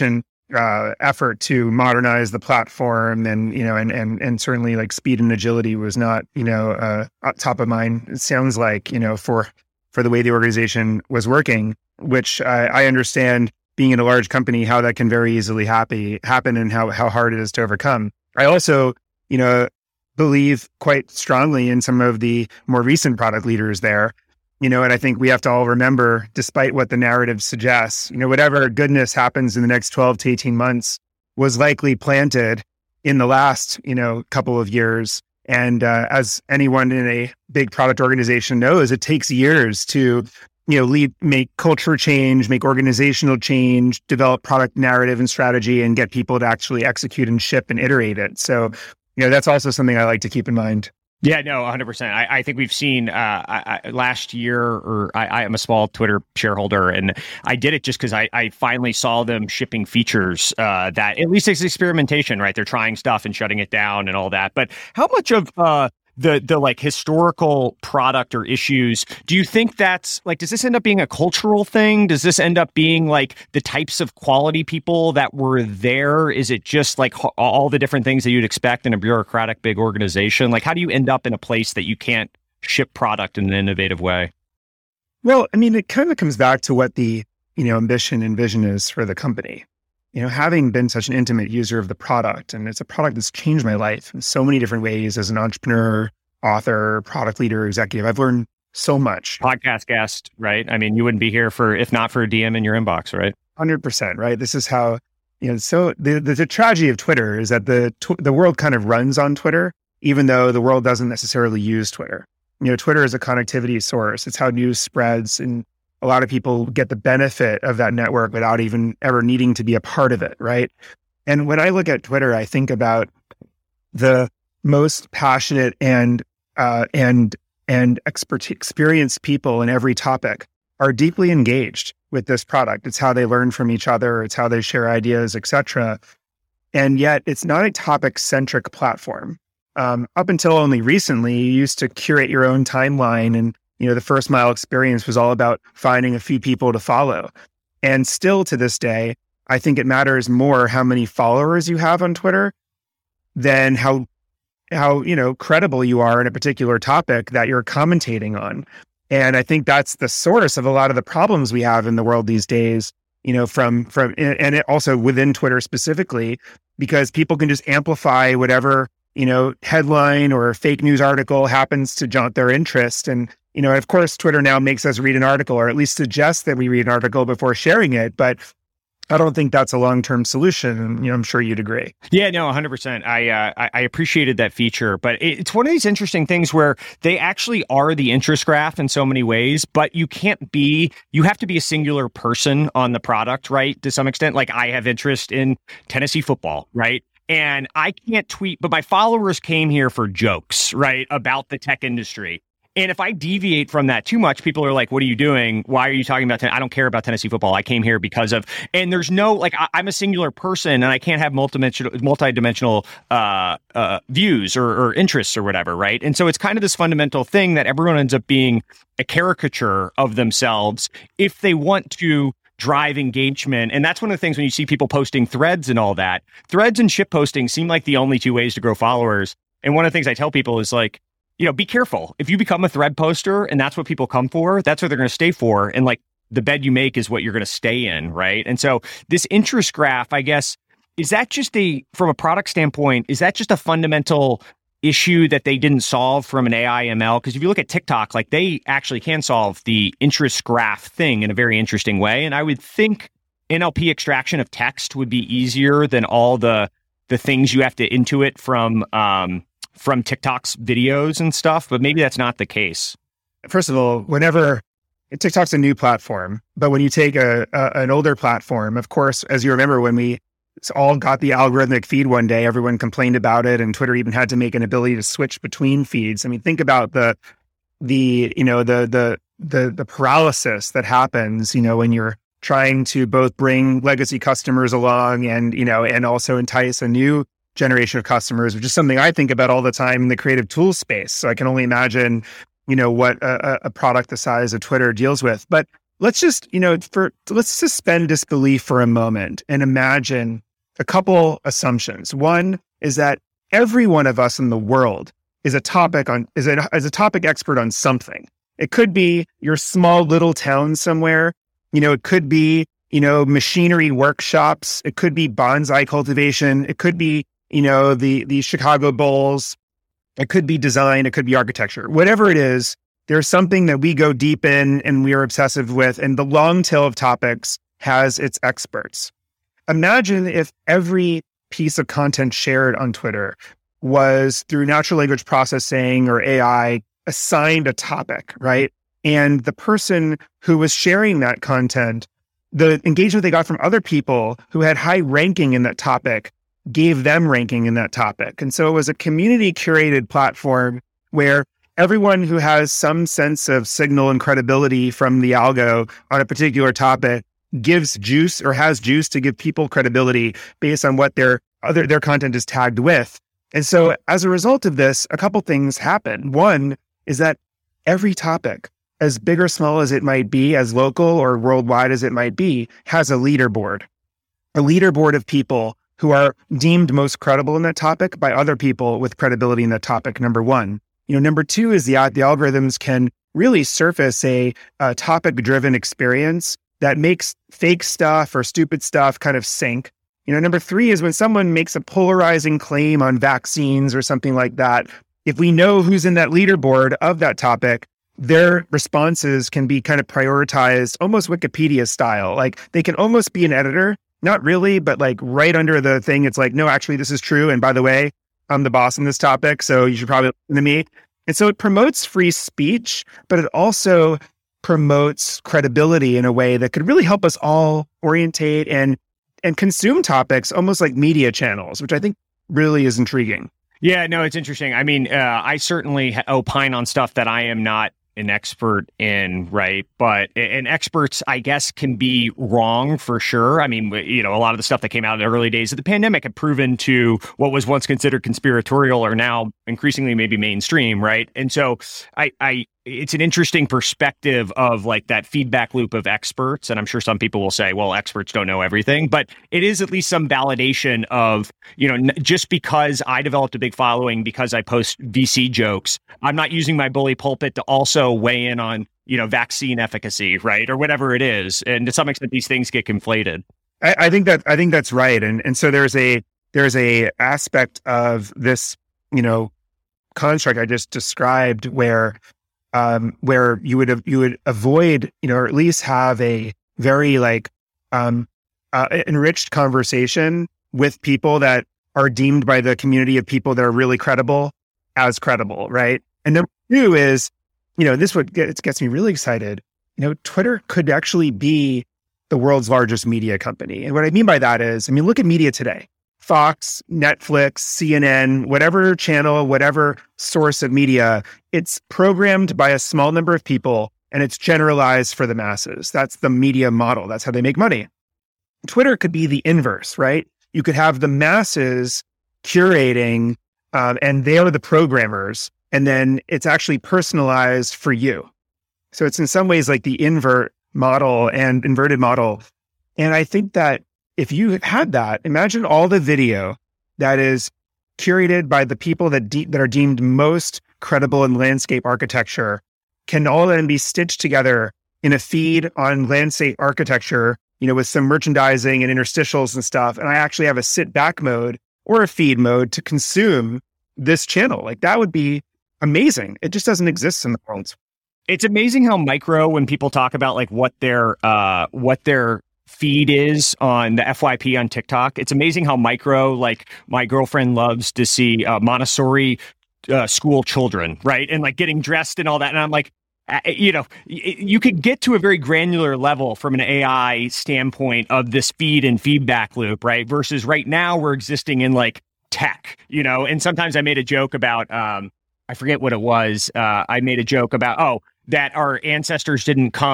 uh, effort to modernize the platform, and you know, and and and certainly like speed and agility was not you know uh, top of mind. It sounds like you know for for the way the organization was working, which I, I understand being in a large company how that can very easily happy happen and how how hard it is to overcome. I also you know believe quite strongly in some of the more recent product leaders there. You know, and I think we have to all remember, despite what the narrative suggests, you know, whatever goodness happens in the next twelve to eighteen months was likely planted in the last, you know, couple of years. And uh, as anyone in a big product organization knows, it takes years to, you know, lead, make culture change, make organizational change, develop product narrative and strategy, and get people to actually execute and ship and iterate it. So, you know, that's also something I like to keep in mind. Yeah, no, one hundred percent. I, I think we've seen uh, I, I, last year, or I, I am a small Twitter shareholder, and I did it just because I, I finally saw them shipping features uh, that, at least it's experimentation, right? They're trying stuff and shutting it down and all that. But how much of uh, the the like historical product or issues do you think that's like, does this end up being a cultural thing? Does this end up being like the types of quality people that were there? Is it just like all the different things that you'd expect in a bureaucratic big organization? Like, how do you end up in a place that you can't ship product in an innovative way? Well, I mean, it kind of comes back to what the, you know, ambition and vision is for the company. You know, having been such an intimate user of the product, and it's a product that's changed my life in so many different ways as an entrepreneur, author, product leader, executive. I've learned so much. Podcast guest, right? I mean, you wouldn't be here for, if not for a D M in your inbox, right? one hundred percent, right? This is how, you know, so the, the, the tragedy of Twitter is that the, tw- the world kind of runs on Twitter, even though the world doesn't necessarily use Twitter. You know, Twitter is a connectivity source. It's how news spreads, and a lot of people get the benefit of that network without even ever needing to be a part of it, right? And when I look at Twitter, I think about the most passionate and uh, and and expert experienced people in every topic are deeply engaged with this product. It's how they learn from each other. It's how they share ideas, et cetera. And yet, it's not a topic-centric platform. Um, up until only recently, you used to curate your own timeline, and you know, the first mile experience was all about finding a few people to follow. And still to this day, I think it matters more how many followers you have on Twitter than how, how, you know, credible you are in a particular topic that you're commentating on. And I think that's the source of a lot of the problems we have in the world these days, you know, from, from, and it also within Twitter specifically, because people can just amplify whatever, you know, headline or fake news article happens to jaunt their interest. And, you know, of course, Twitter now makes us read an article, or at least suggests that we read an article before sharing it. But I don't think that's a long-term solution. And, you know, I'm sure you'd agree. Yeah, no, one hundred percent. I, uh, I I appreciated that feature, but it's one of these interesting things where they actually are the interest graph in so many ways, but you can't be, you have to be a singular person on the product, right? To some extent, like I have interest in Tennessee football, right? And I can't tweet, but my followers came here for jokes, right? About the tech industry. And if I deviate from that too much, people are like, what are you doing? Why are you talking about, ten- I don't care about Tennessee football. I came here because of, and there's no, like, I, I'm a singular person and I can't have multidimensional, multidimensional uh, uh, views or, or interests or whatever, right? And so it's kind of this fundamental thing that everyone ends up being a caricature of themselves if they want to drive engagement. And that's one of the things when you see people posting threads and all that, threads and ship posting seem like the only two ways to grow followers. And one of the things I tell people is like, you know, be careful. If you become a thread poster and that's what people come for, that's what they're going to stay for. And like the bed you make is what you're going to stay in, right? And so this interest graph, I guess, is that just a, from a product standpoint, is that just a fundamental issue that they didn't solve from an A I M L? Because if you look at TikTok, like they actually can solve the interest graph thing in a very interesting way. And I would think N L P extraction of text would be easier than all the the things you have to intuit from um, from TikTok's videos and stuff, but maybe that's not the case. First of all, whenever TikTok's a new platform, but when you take a, a an older platform, of course, as you remember, when we all got the algorithmic feed one day, everyone complained about it, and Twitter even had to make an ability to switch between feeds. I mean, think about the the you know the the the the paralysis that happens, you know, when you're trying to both bring legacy customers along and you know and also entice a new generation of customers, which is something I think about all the time in the creative tools space. So I can only imagine, you know, what a, a product the size of Twitter deals with. But let's just, you know, for let's suspend disbelief for a moment and imagine a couple assumptions. One is that every one of us in the world is a topic on is a, is a topic expert on something. It could be your small little town somewhere. You know, it could be, you know, machinery workshops. It could be bonsai cultivation. It could be, you know, the the Chicago Bulls. It could be design. It could be architecture. Whatever it is, there's something that we go deep in and we are obsessive with. And the long tail of topics has its experts. Imagine if every piece of content shared on Twitter was through natural language processing or A I assigned a topic, right? And the person who was sharing that content, the engagement they got from other people who had high ranking in that topic gave them ranking in that topic. And so it was a community curated platform where everyone who has some sense of signal and credibility from the algo on a particular topic gives juice or has juice to give people credibility based on what their other their content is tagged with. And so as a result of this, a couple things happen. One is that every topic, as big or small as it might be, as local or worldwide as it might be, has a leaderboard, a leaderboard of people who are deemed most credible in that topic by other people with credibility in that topic, number one. You know, number two is the, the algorithms can really surface a, a topic-driven experience that makes fake stuff or stupid stuff kind of sink. You know, number three is when someone makes a polarizing claim on vaccines or something like that, if we know who's in that leaderboard of that topic, their responses can be kind of prioritized almost Wikipedia style. Like they can almost be an editor, not really, but like right under the thing, it's like, no, actually, this is true. And by the way, I'm the boss on this topic, so you should probably listen to me. And so it promotes free speech, but it also promotes credibility in a way that could really help us all orientate and and consume topics almost like media channels, which I think really is intriguing. Yeah, no, it's interesting. I mean, uh, I certainly opine on stuff that I am not an expert in, right? But, and experts, I guess, can be wrong for sure. I mean, you know, a lot of the stuff that came out in the early days of the pandemic had proven to what was once considered conspiratorial are now increasingly maybe mainstream, right? And so I, I, it's an interesting perspective of like that feedback loop of experts. And I'm sure some people will say, well, experts don't know everything, but it is at least some validation of, you know, n- just because I developed a big following because I post V C jokes, I'm not using my bully pulpit to also weigh in on, you know, vaccine efficacy, right? Or whatever it is. And to some extent, these things get conflated. I, I think that, I think that's right. And, and so there's a, there's a aspect of this, you know, construct I just described where, Um, where you would you would avoid, you know, or at least have a very like um, uh, enriched conversation with people that are deemed by the community of people that are really credible as credible, right? And number two is, you know, this what gets, gets me really excited. You know, Twitter could actually be the world's largest media company. And what I mean by that is, I mean, look at media today. Fox, Netflix, C N N, whatever channel, whatever source of media, it's programmed by a small number of people and it's generalized for the masses. That's the media model. That's how they make money. Twitter could be the inverse, right? You could have the masses curating um, and they are the programmers, and then it's actually personalized for you. So it's in some ways like the invert model and inverted model. And I think that if you had that, imagine all the video that is curated by the people that de- that are deemed most credible in landscape architecture can all then be stitched together in a feed on landscape architecture, you know, with some merchandising and interstitials and stuff. And I actually have a sit back mode or a feed mode to consume this channel. Like that would be amazing. It just doesn't exist in the world. It's amazing how micro, when people talk about like what their uh, what their feed is on the F Y P on TikTok, it's amazing how micro, like my girlfriend loves to see uh, Montessori uh, school children, right? And like getting dressed and all that. And I'm like, uh, you know, y- you could get to a very granular level from an A I standpoint of this feed and feedback loop, right? Versus right now we're existing in like tech, you know, and sometimes I made a joke about, um, I forget what it was. Uh, I made a joke about, oh, that our ancestors didn't come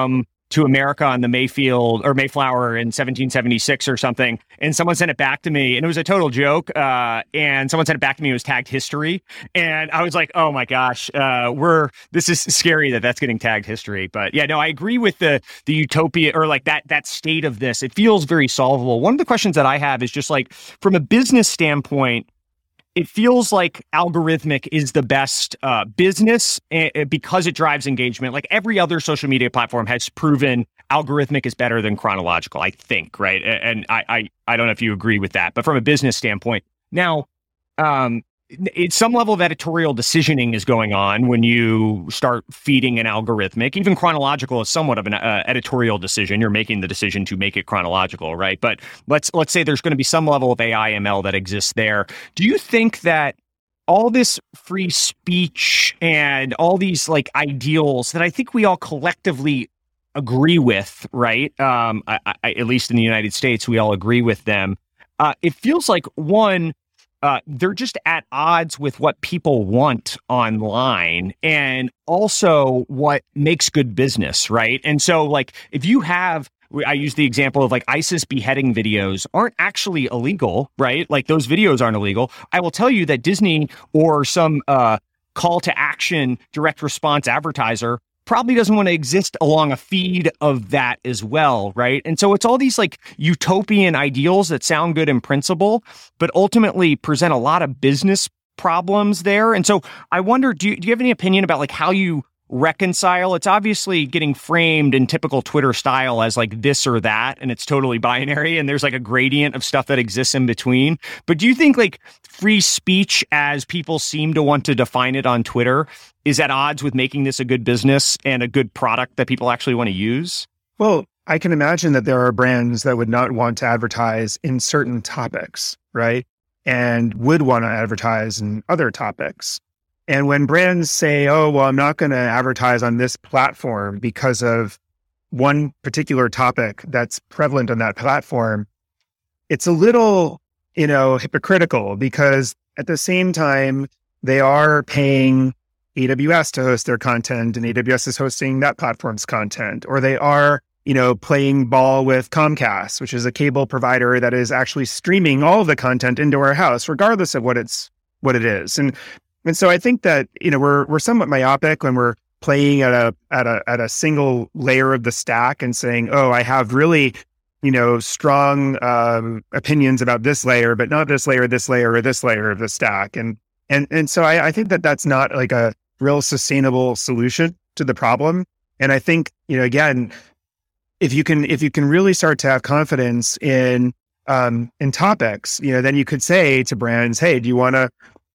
to America on the Mayfield or Mayflower in seventeen seventy-six or something, and someone sent it back to me, and it was a total joke. Uh, and someone sent it back to me. It was tagged history, and I was like, "Oh my gosh, uh, we're this is scary that that's getting tagged history." But yeah, no, I agree with the the utopia or like that that state of this. It feels very solvable. One of the questions that I have is just like from a business standpoint. It feels like algorithmic is the best uh, business uh, because it drives engagement. Like every other social media platform has proven algorithmic is better than chronological, I think, right? And I, I, I don't know if you agree with that, but from a business standpoint, now, um, it's some level of editorial decisioning is going on when you start feeding an algorithmic. Even chronological is somewhat of an uh, editorial decision. You're making the decision to make it chronological, right? But let's let's say there's going to be some level of A I M L that exists there. Do you think that all this free speech and all these like ideals that I think we all collectively agree with, right? Um, I, I, at least in the United States, we all agree with them. Uh, it feels like one. Uh, they're just at odds with what people want online and also what makes good business, right? And so, like, if you have, I use the example of like ISIS beheading videos aren't actually illegal, right? Like those videos aren't illegal. I will tell you that Disney or some uh, call to action direct response advertiser probably doesn't want to exist along a feed of that as well, right? And so it's all these like utopian ideals that sound good in principle, but ultimately present a lot of business problems there. And so I wonder, do you, do you have any opinion about like how you reconcile? It's obviously getting framed in typical Twitter style as like this or that, and it's totally binary, and there's like a gradient of stuff that exists in between. But do you think like free speech, as people seem to want to define it on Twitter, is at odds with making this a good business and a good product that people actually want to use? Well, I can imagine that there are brands that would not want to advertise in certain topics, right? And would want to advertise in other topics. And when brands say, oh, well, I'm not going to advertise on this platform because of one particular topic that's prevalent on that platform, it's a little, you know, hypocritical because at the same time, they are paying A W S to host their content and A W S is hosting that platform's content, or they are, you know, playing ball with Comcast, which is a cable provider that is actually streaming all of the content into our house, regardless of what it's, what it is. And And so I think that, you know, we're we're somewhat myopic when we're playing at a at a at a single layer of the stack and saying, oh, I have really, you know, strong um, opinions about this layer, but not this layer, this layer, or this layer of the stack. And and and so I, I think that that's not like a real sustainable solution to the problem. And I think, you know, again, if you can if you can really start to have confidence in um, in topics, you know, then you could say to brands, hey, do you want to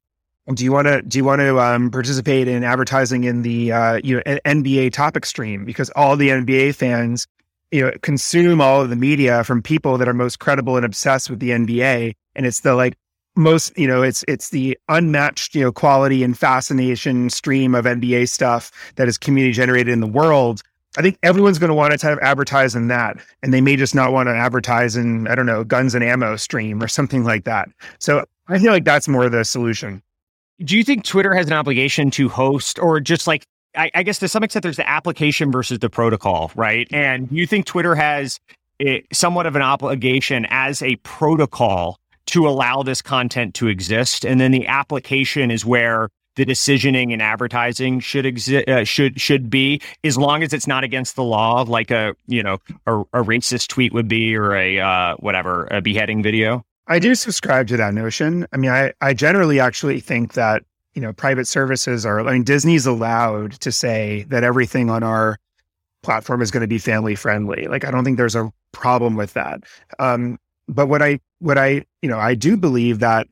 Do you want to do you want to um, participate in advertising in the uh, you know N B A topic stream, because all the N B A fans you know consume all of the media from people that are most credible and obsessed with the N B A, and it's the like most you know it's it's the unmatched you know quality and fascination stream of N B A stuff that is community generated in the world. I think everyone's going to want to advertise in that, and they may just not want to advertise in I don't know guns and ammo stream or something like that. So I feel like that's more the solution. Do you think Twitter has an obligation to host, or just like, I, I guess to some extent, there's the application versus the protocol, right? And do you think Twitter has a, somewhat of an obligation as a protocol to allow this content to exist? And then the application is where the decisioning and advertising should exist, uh, should should be, as long as it's not against the law, like a you know a, a racist tweet would be, or a uh, whatever a beheading video. I do subscribe to that notion. I mean, I, I generally actually think that, you know, private services are, I mean, Disney's allowed to say that everything on our platform is going to be family friendly. Like, I don't think there's a problem with that. Um, but what I, what I, you know, I do believe that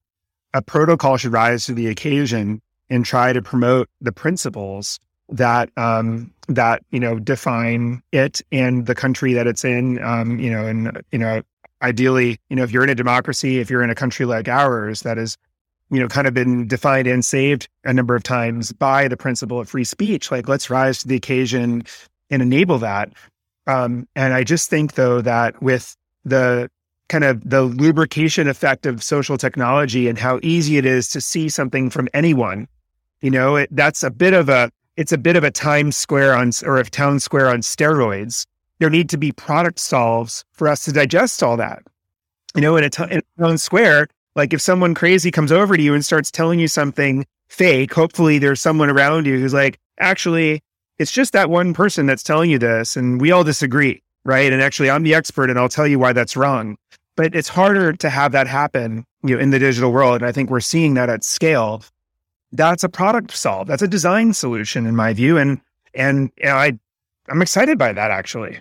a protocol should rise to the occasion and try to promote the principles that, um, that, you know, define it and the country that it's in, um, you know, and, you know, ideally, you know, if you're in a democracy, if you're in a country like ours that has, you know, kind of been defined and saved a number of times by the principle of free speech, like let's rise to the occasion and enable that. Um, and I just think, though, that with the kind of the lubrication effect of social technology and how easy it is to see something from anyone, you know, it, that's a bit of a it's a bit of a Times Square on, or a town square on steroids. There need to be product solves for us to digest all that. You know, in a, t- in a town square, like if someone crazy comes over to you and starts telling you something fake, hopefully there's someone around you who's like, actually, it's just that one person that's telling you this, and we all disagree, right? And actually, I'm the expert, and I'll tell you why that's wrong. But it's harder to have that happen, you know, in the digital world, and I think we're seeing that at scale. That's a product solve. That's a design solution, in my view, and and you know, I I'm excited by that, actually.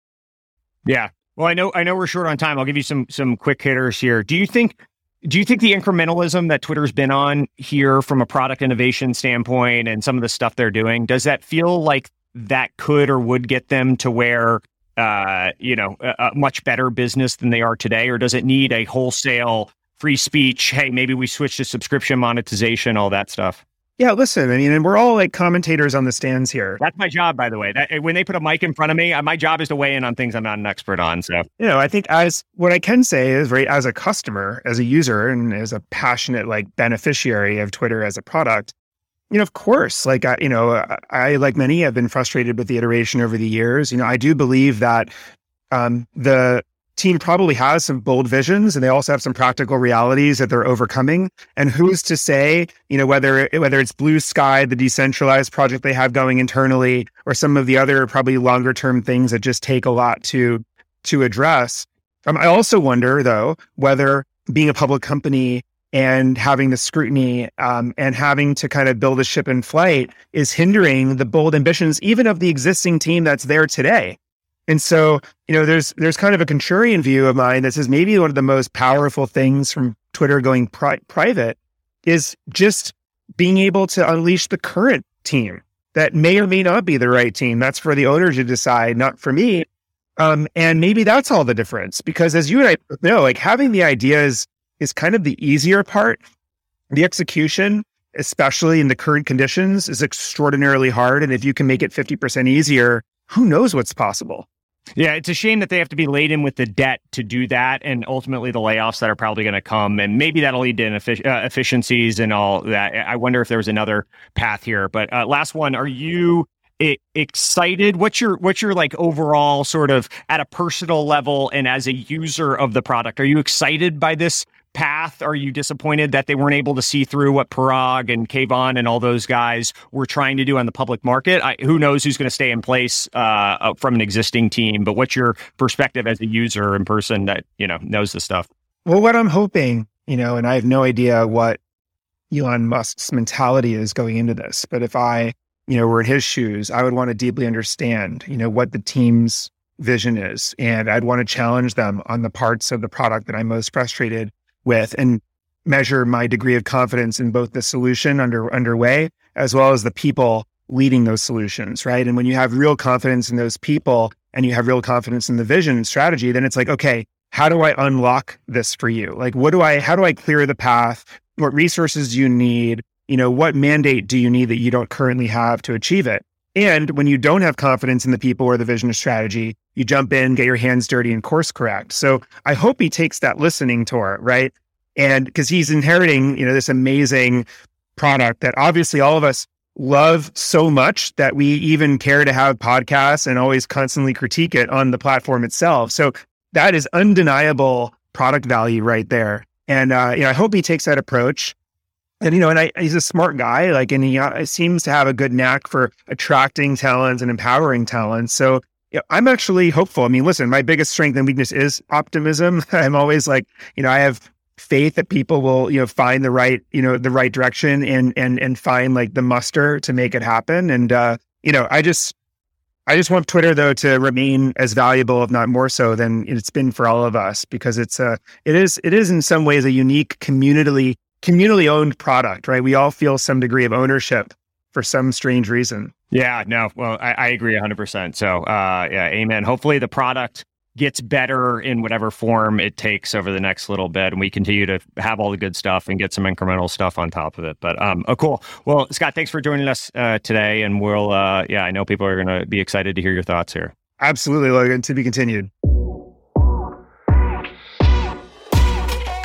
Yeah. Well, I know I know we're short on time. I'll give you some some quick hitters here. Do you think do you think the incrementalism that Twitter's been on here from a product innovation standpoint and some of the stuff they're doing, does that feel like that could or would get them to where uh, you know, a, a much better business than they are today, or does it need a wholesale free speech? Hey, maybe we switch to subscription monetization, all that stuff. Yeah, listen, I mean, and we're all like commentators on the stands here. That's my job, by the way. That, when they put a mic in front of me, my job is to weigh in on things I'm not an expert on. So, you know, I think as what I can say is, right, as a customer, as a user, and as a passionate like beneficiary of Twitter as a product, you know, of course, like, I, you know, I, like many, have been frustrated with the iteration over the years. You know, I do believe that um, the team probably has some bold visions, and they also have some practical realities that they're overcoming. And who's to say, you know, whether whether it's Blue Sky, the decentralized project they have going internally, or some of the other probably longer term things that just take a lot to to address. Um, I also wonder, though, whether being a public company and having the scrutiny um, and having to kind of build a ship in flight is hindering the bold ambitions even of the existing team that's there today. And so, you know, there's there's kind of a contrarian view of mine that says maybe one of the most powerful things from Twitter going pri- private is just being able to unleash the current team that may or may not be the right team. That's for the owner to decide, not for me. Um, and maybe that's all the difference, because as you and I know, like having the ideas is kind of the easier part. The execution, especially in the current conditions, is extraordinarily hard. And if you can make it fifty percent easier, who knows what's possible? Yeah, it's a shame that they have to be laden with the debt to do that, and ultimately the layoffs that are probably going to come, and maybe that'll lead to ineffic- uh, efficiencies and all that. I wonder if there was another path here. But uh, last one, are you I- excited? What's your what's your like overall sort of at a personal level and as a user of the product? Are you excited by this path? Are you disappointed that they weren't able to see through what Parag and Kayvon and all those guys were trying to do on the public market? I, who knows who's going to stay in place uh, from an existing team, but what's your perspective as a user and person that, you know, knows the stuff? Well, what I'm hoping, you know, and I have no idea what Elon Musk's mentality is going into this, but if I, you know, were in his shoes, I would want to deeply understand, you know, what the team's vision is. And I'd want to challenge them on the parts of the product that I'm most frustrated with, and measure my degree of confidence in both the solution under underway as well as the people leading those solutions, right? And when you have real confidence in those people and you have real confidence in the vision and strategy, then it's like, okay, how do I unlock this for you? Like, what do I, how do I clear the path? What resources do you need? You know, what mandate do you need that you don't currently have to achieve it? And when you don't have confidence in the people or the vision or strategy, you jump in, get your hands dirty, and course correct. So I hope he takes that listening tour, right? And because he's inheriting, you know, this amazing product that obviously all of us love so much that we even care to have podcasts and always constantly critique it on the platform itself. So that is undeniable product value right there. And, uh, you know, I hope he takes that approach. And, you know, and I, he's a smart guy, like, and he uh, seems to have a good knack for attracting talents and empowering talents. So, you know, I'm actually hopeful. I mean, listen, my biggest strength and weakness is optimism. I'm always like, you know, I have faith that people will, you know, find the right, you know, the right direction and, and, and find like the muster to make it happen. And, uh, you know, I just, I just want Twitter though to remain as valuable, if not more so, than it's been for all of us, because it's a, it is, it is in some ways a unique communally, communally owned product, right? We all feel some degree of ownership for some strange reason. Yeah, no, well, I, I agree one hundred percent. So, uh, yeah, amen. Hopefully the product gets better in whatever form it takes over the next little bit, and we continue to have all the good stuff and get some incremental stuff on top of it. But um, oh, cool. Well, Scott, thanks for joining us uh, today, and we'll, uh, yeah, I know people are going to be excited to hear your thoughts here. Absolutely, Logan. To be continued.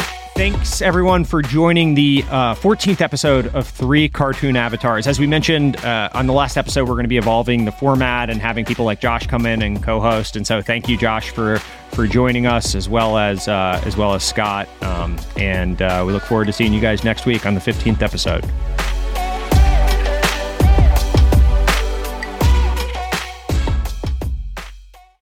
Thanks, everyone, for joining the uh, fourteenth episode of Three Cartoon Avatars. As we mentioned uh, on the last episode, we're going to be evolving the format and having people like Josh come in and co-host. And so thank you, Josh, for for joining us, as well as uh, as well as Scott. Um, and uh, we look forward to seeing you guys next week on the fifteenth episode.